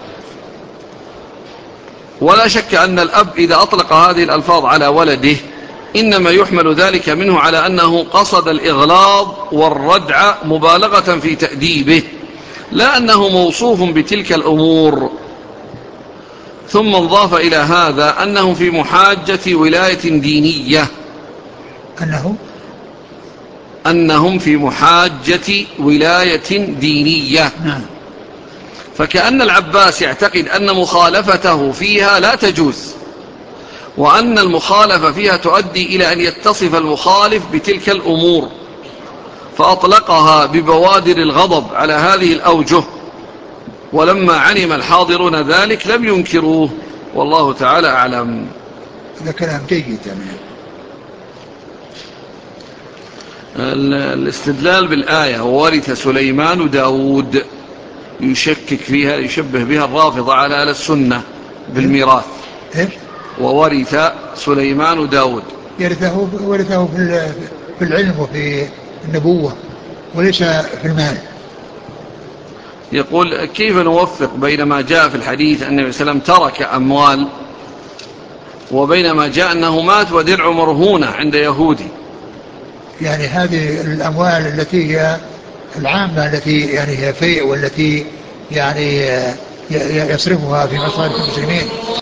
ولا شك أن الأب إذا أطلق هذه الألفاظ على ولده إنما يحمل ذلك منه على أنه قصد الإغلاظ والردع مبالغة في تأديبه، لا أنه موصوف بتلك الأمور. ثم انضاف إلى هذا أنه في محاجة ولاية دينية، أنه أنهم في محاجة ولاية دينية. نعم. فكأن العباس يعتقد أن مخالفته فيها لا تجوز، وأن المخالفة فيها تؤدي إلى أن يتصف المخالف بتلك الأمور، فأطلقها ببوادر الغضب على هذه الأوجه، ولما علم الحاضرون ذلك لم ينكروه، والله تعالى أعلم. هذا كلام جيد يعني. الاستدلال بالآية وورث سليمان داود يشكك فيها، يشبه بها الرافضة على أهل السنة بالميراث. إيش؟ وورث سليمان داود، يرثه ورثه في العلم وفي النبوة وليس في المال. يقول: كيف نوفق بين ما جاء في الحديث أن النبي صلى الله عليه وسلم ترك أموال، وبين ما جاء أنه مات ودرع مرهونة عند يهودي؟ يعني هذه الأموال التي هي العامة التي يعني هي فيء، والتي يعني يصرفها في مصالح المسلمين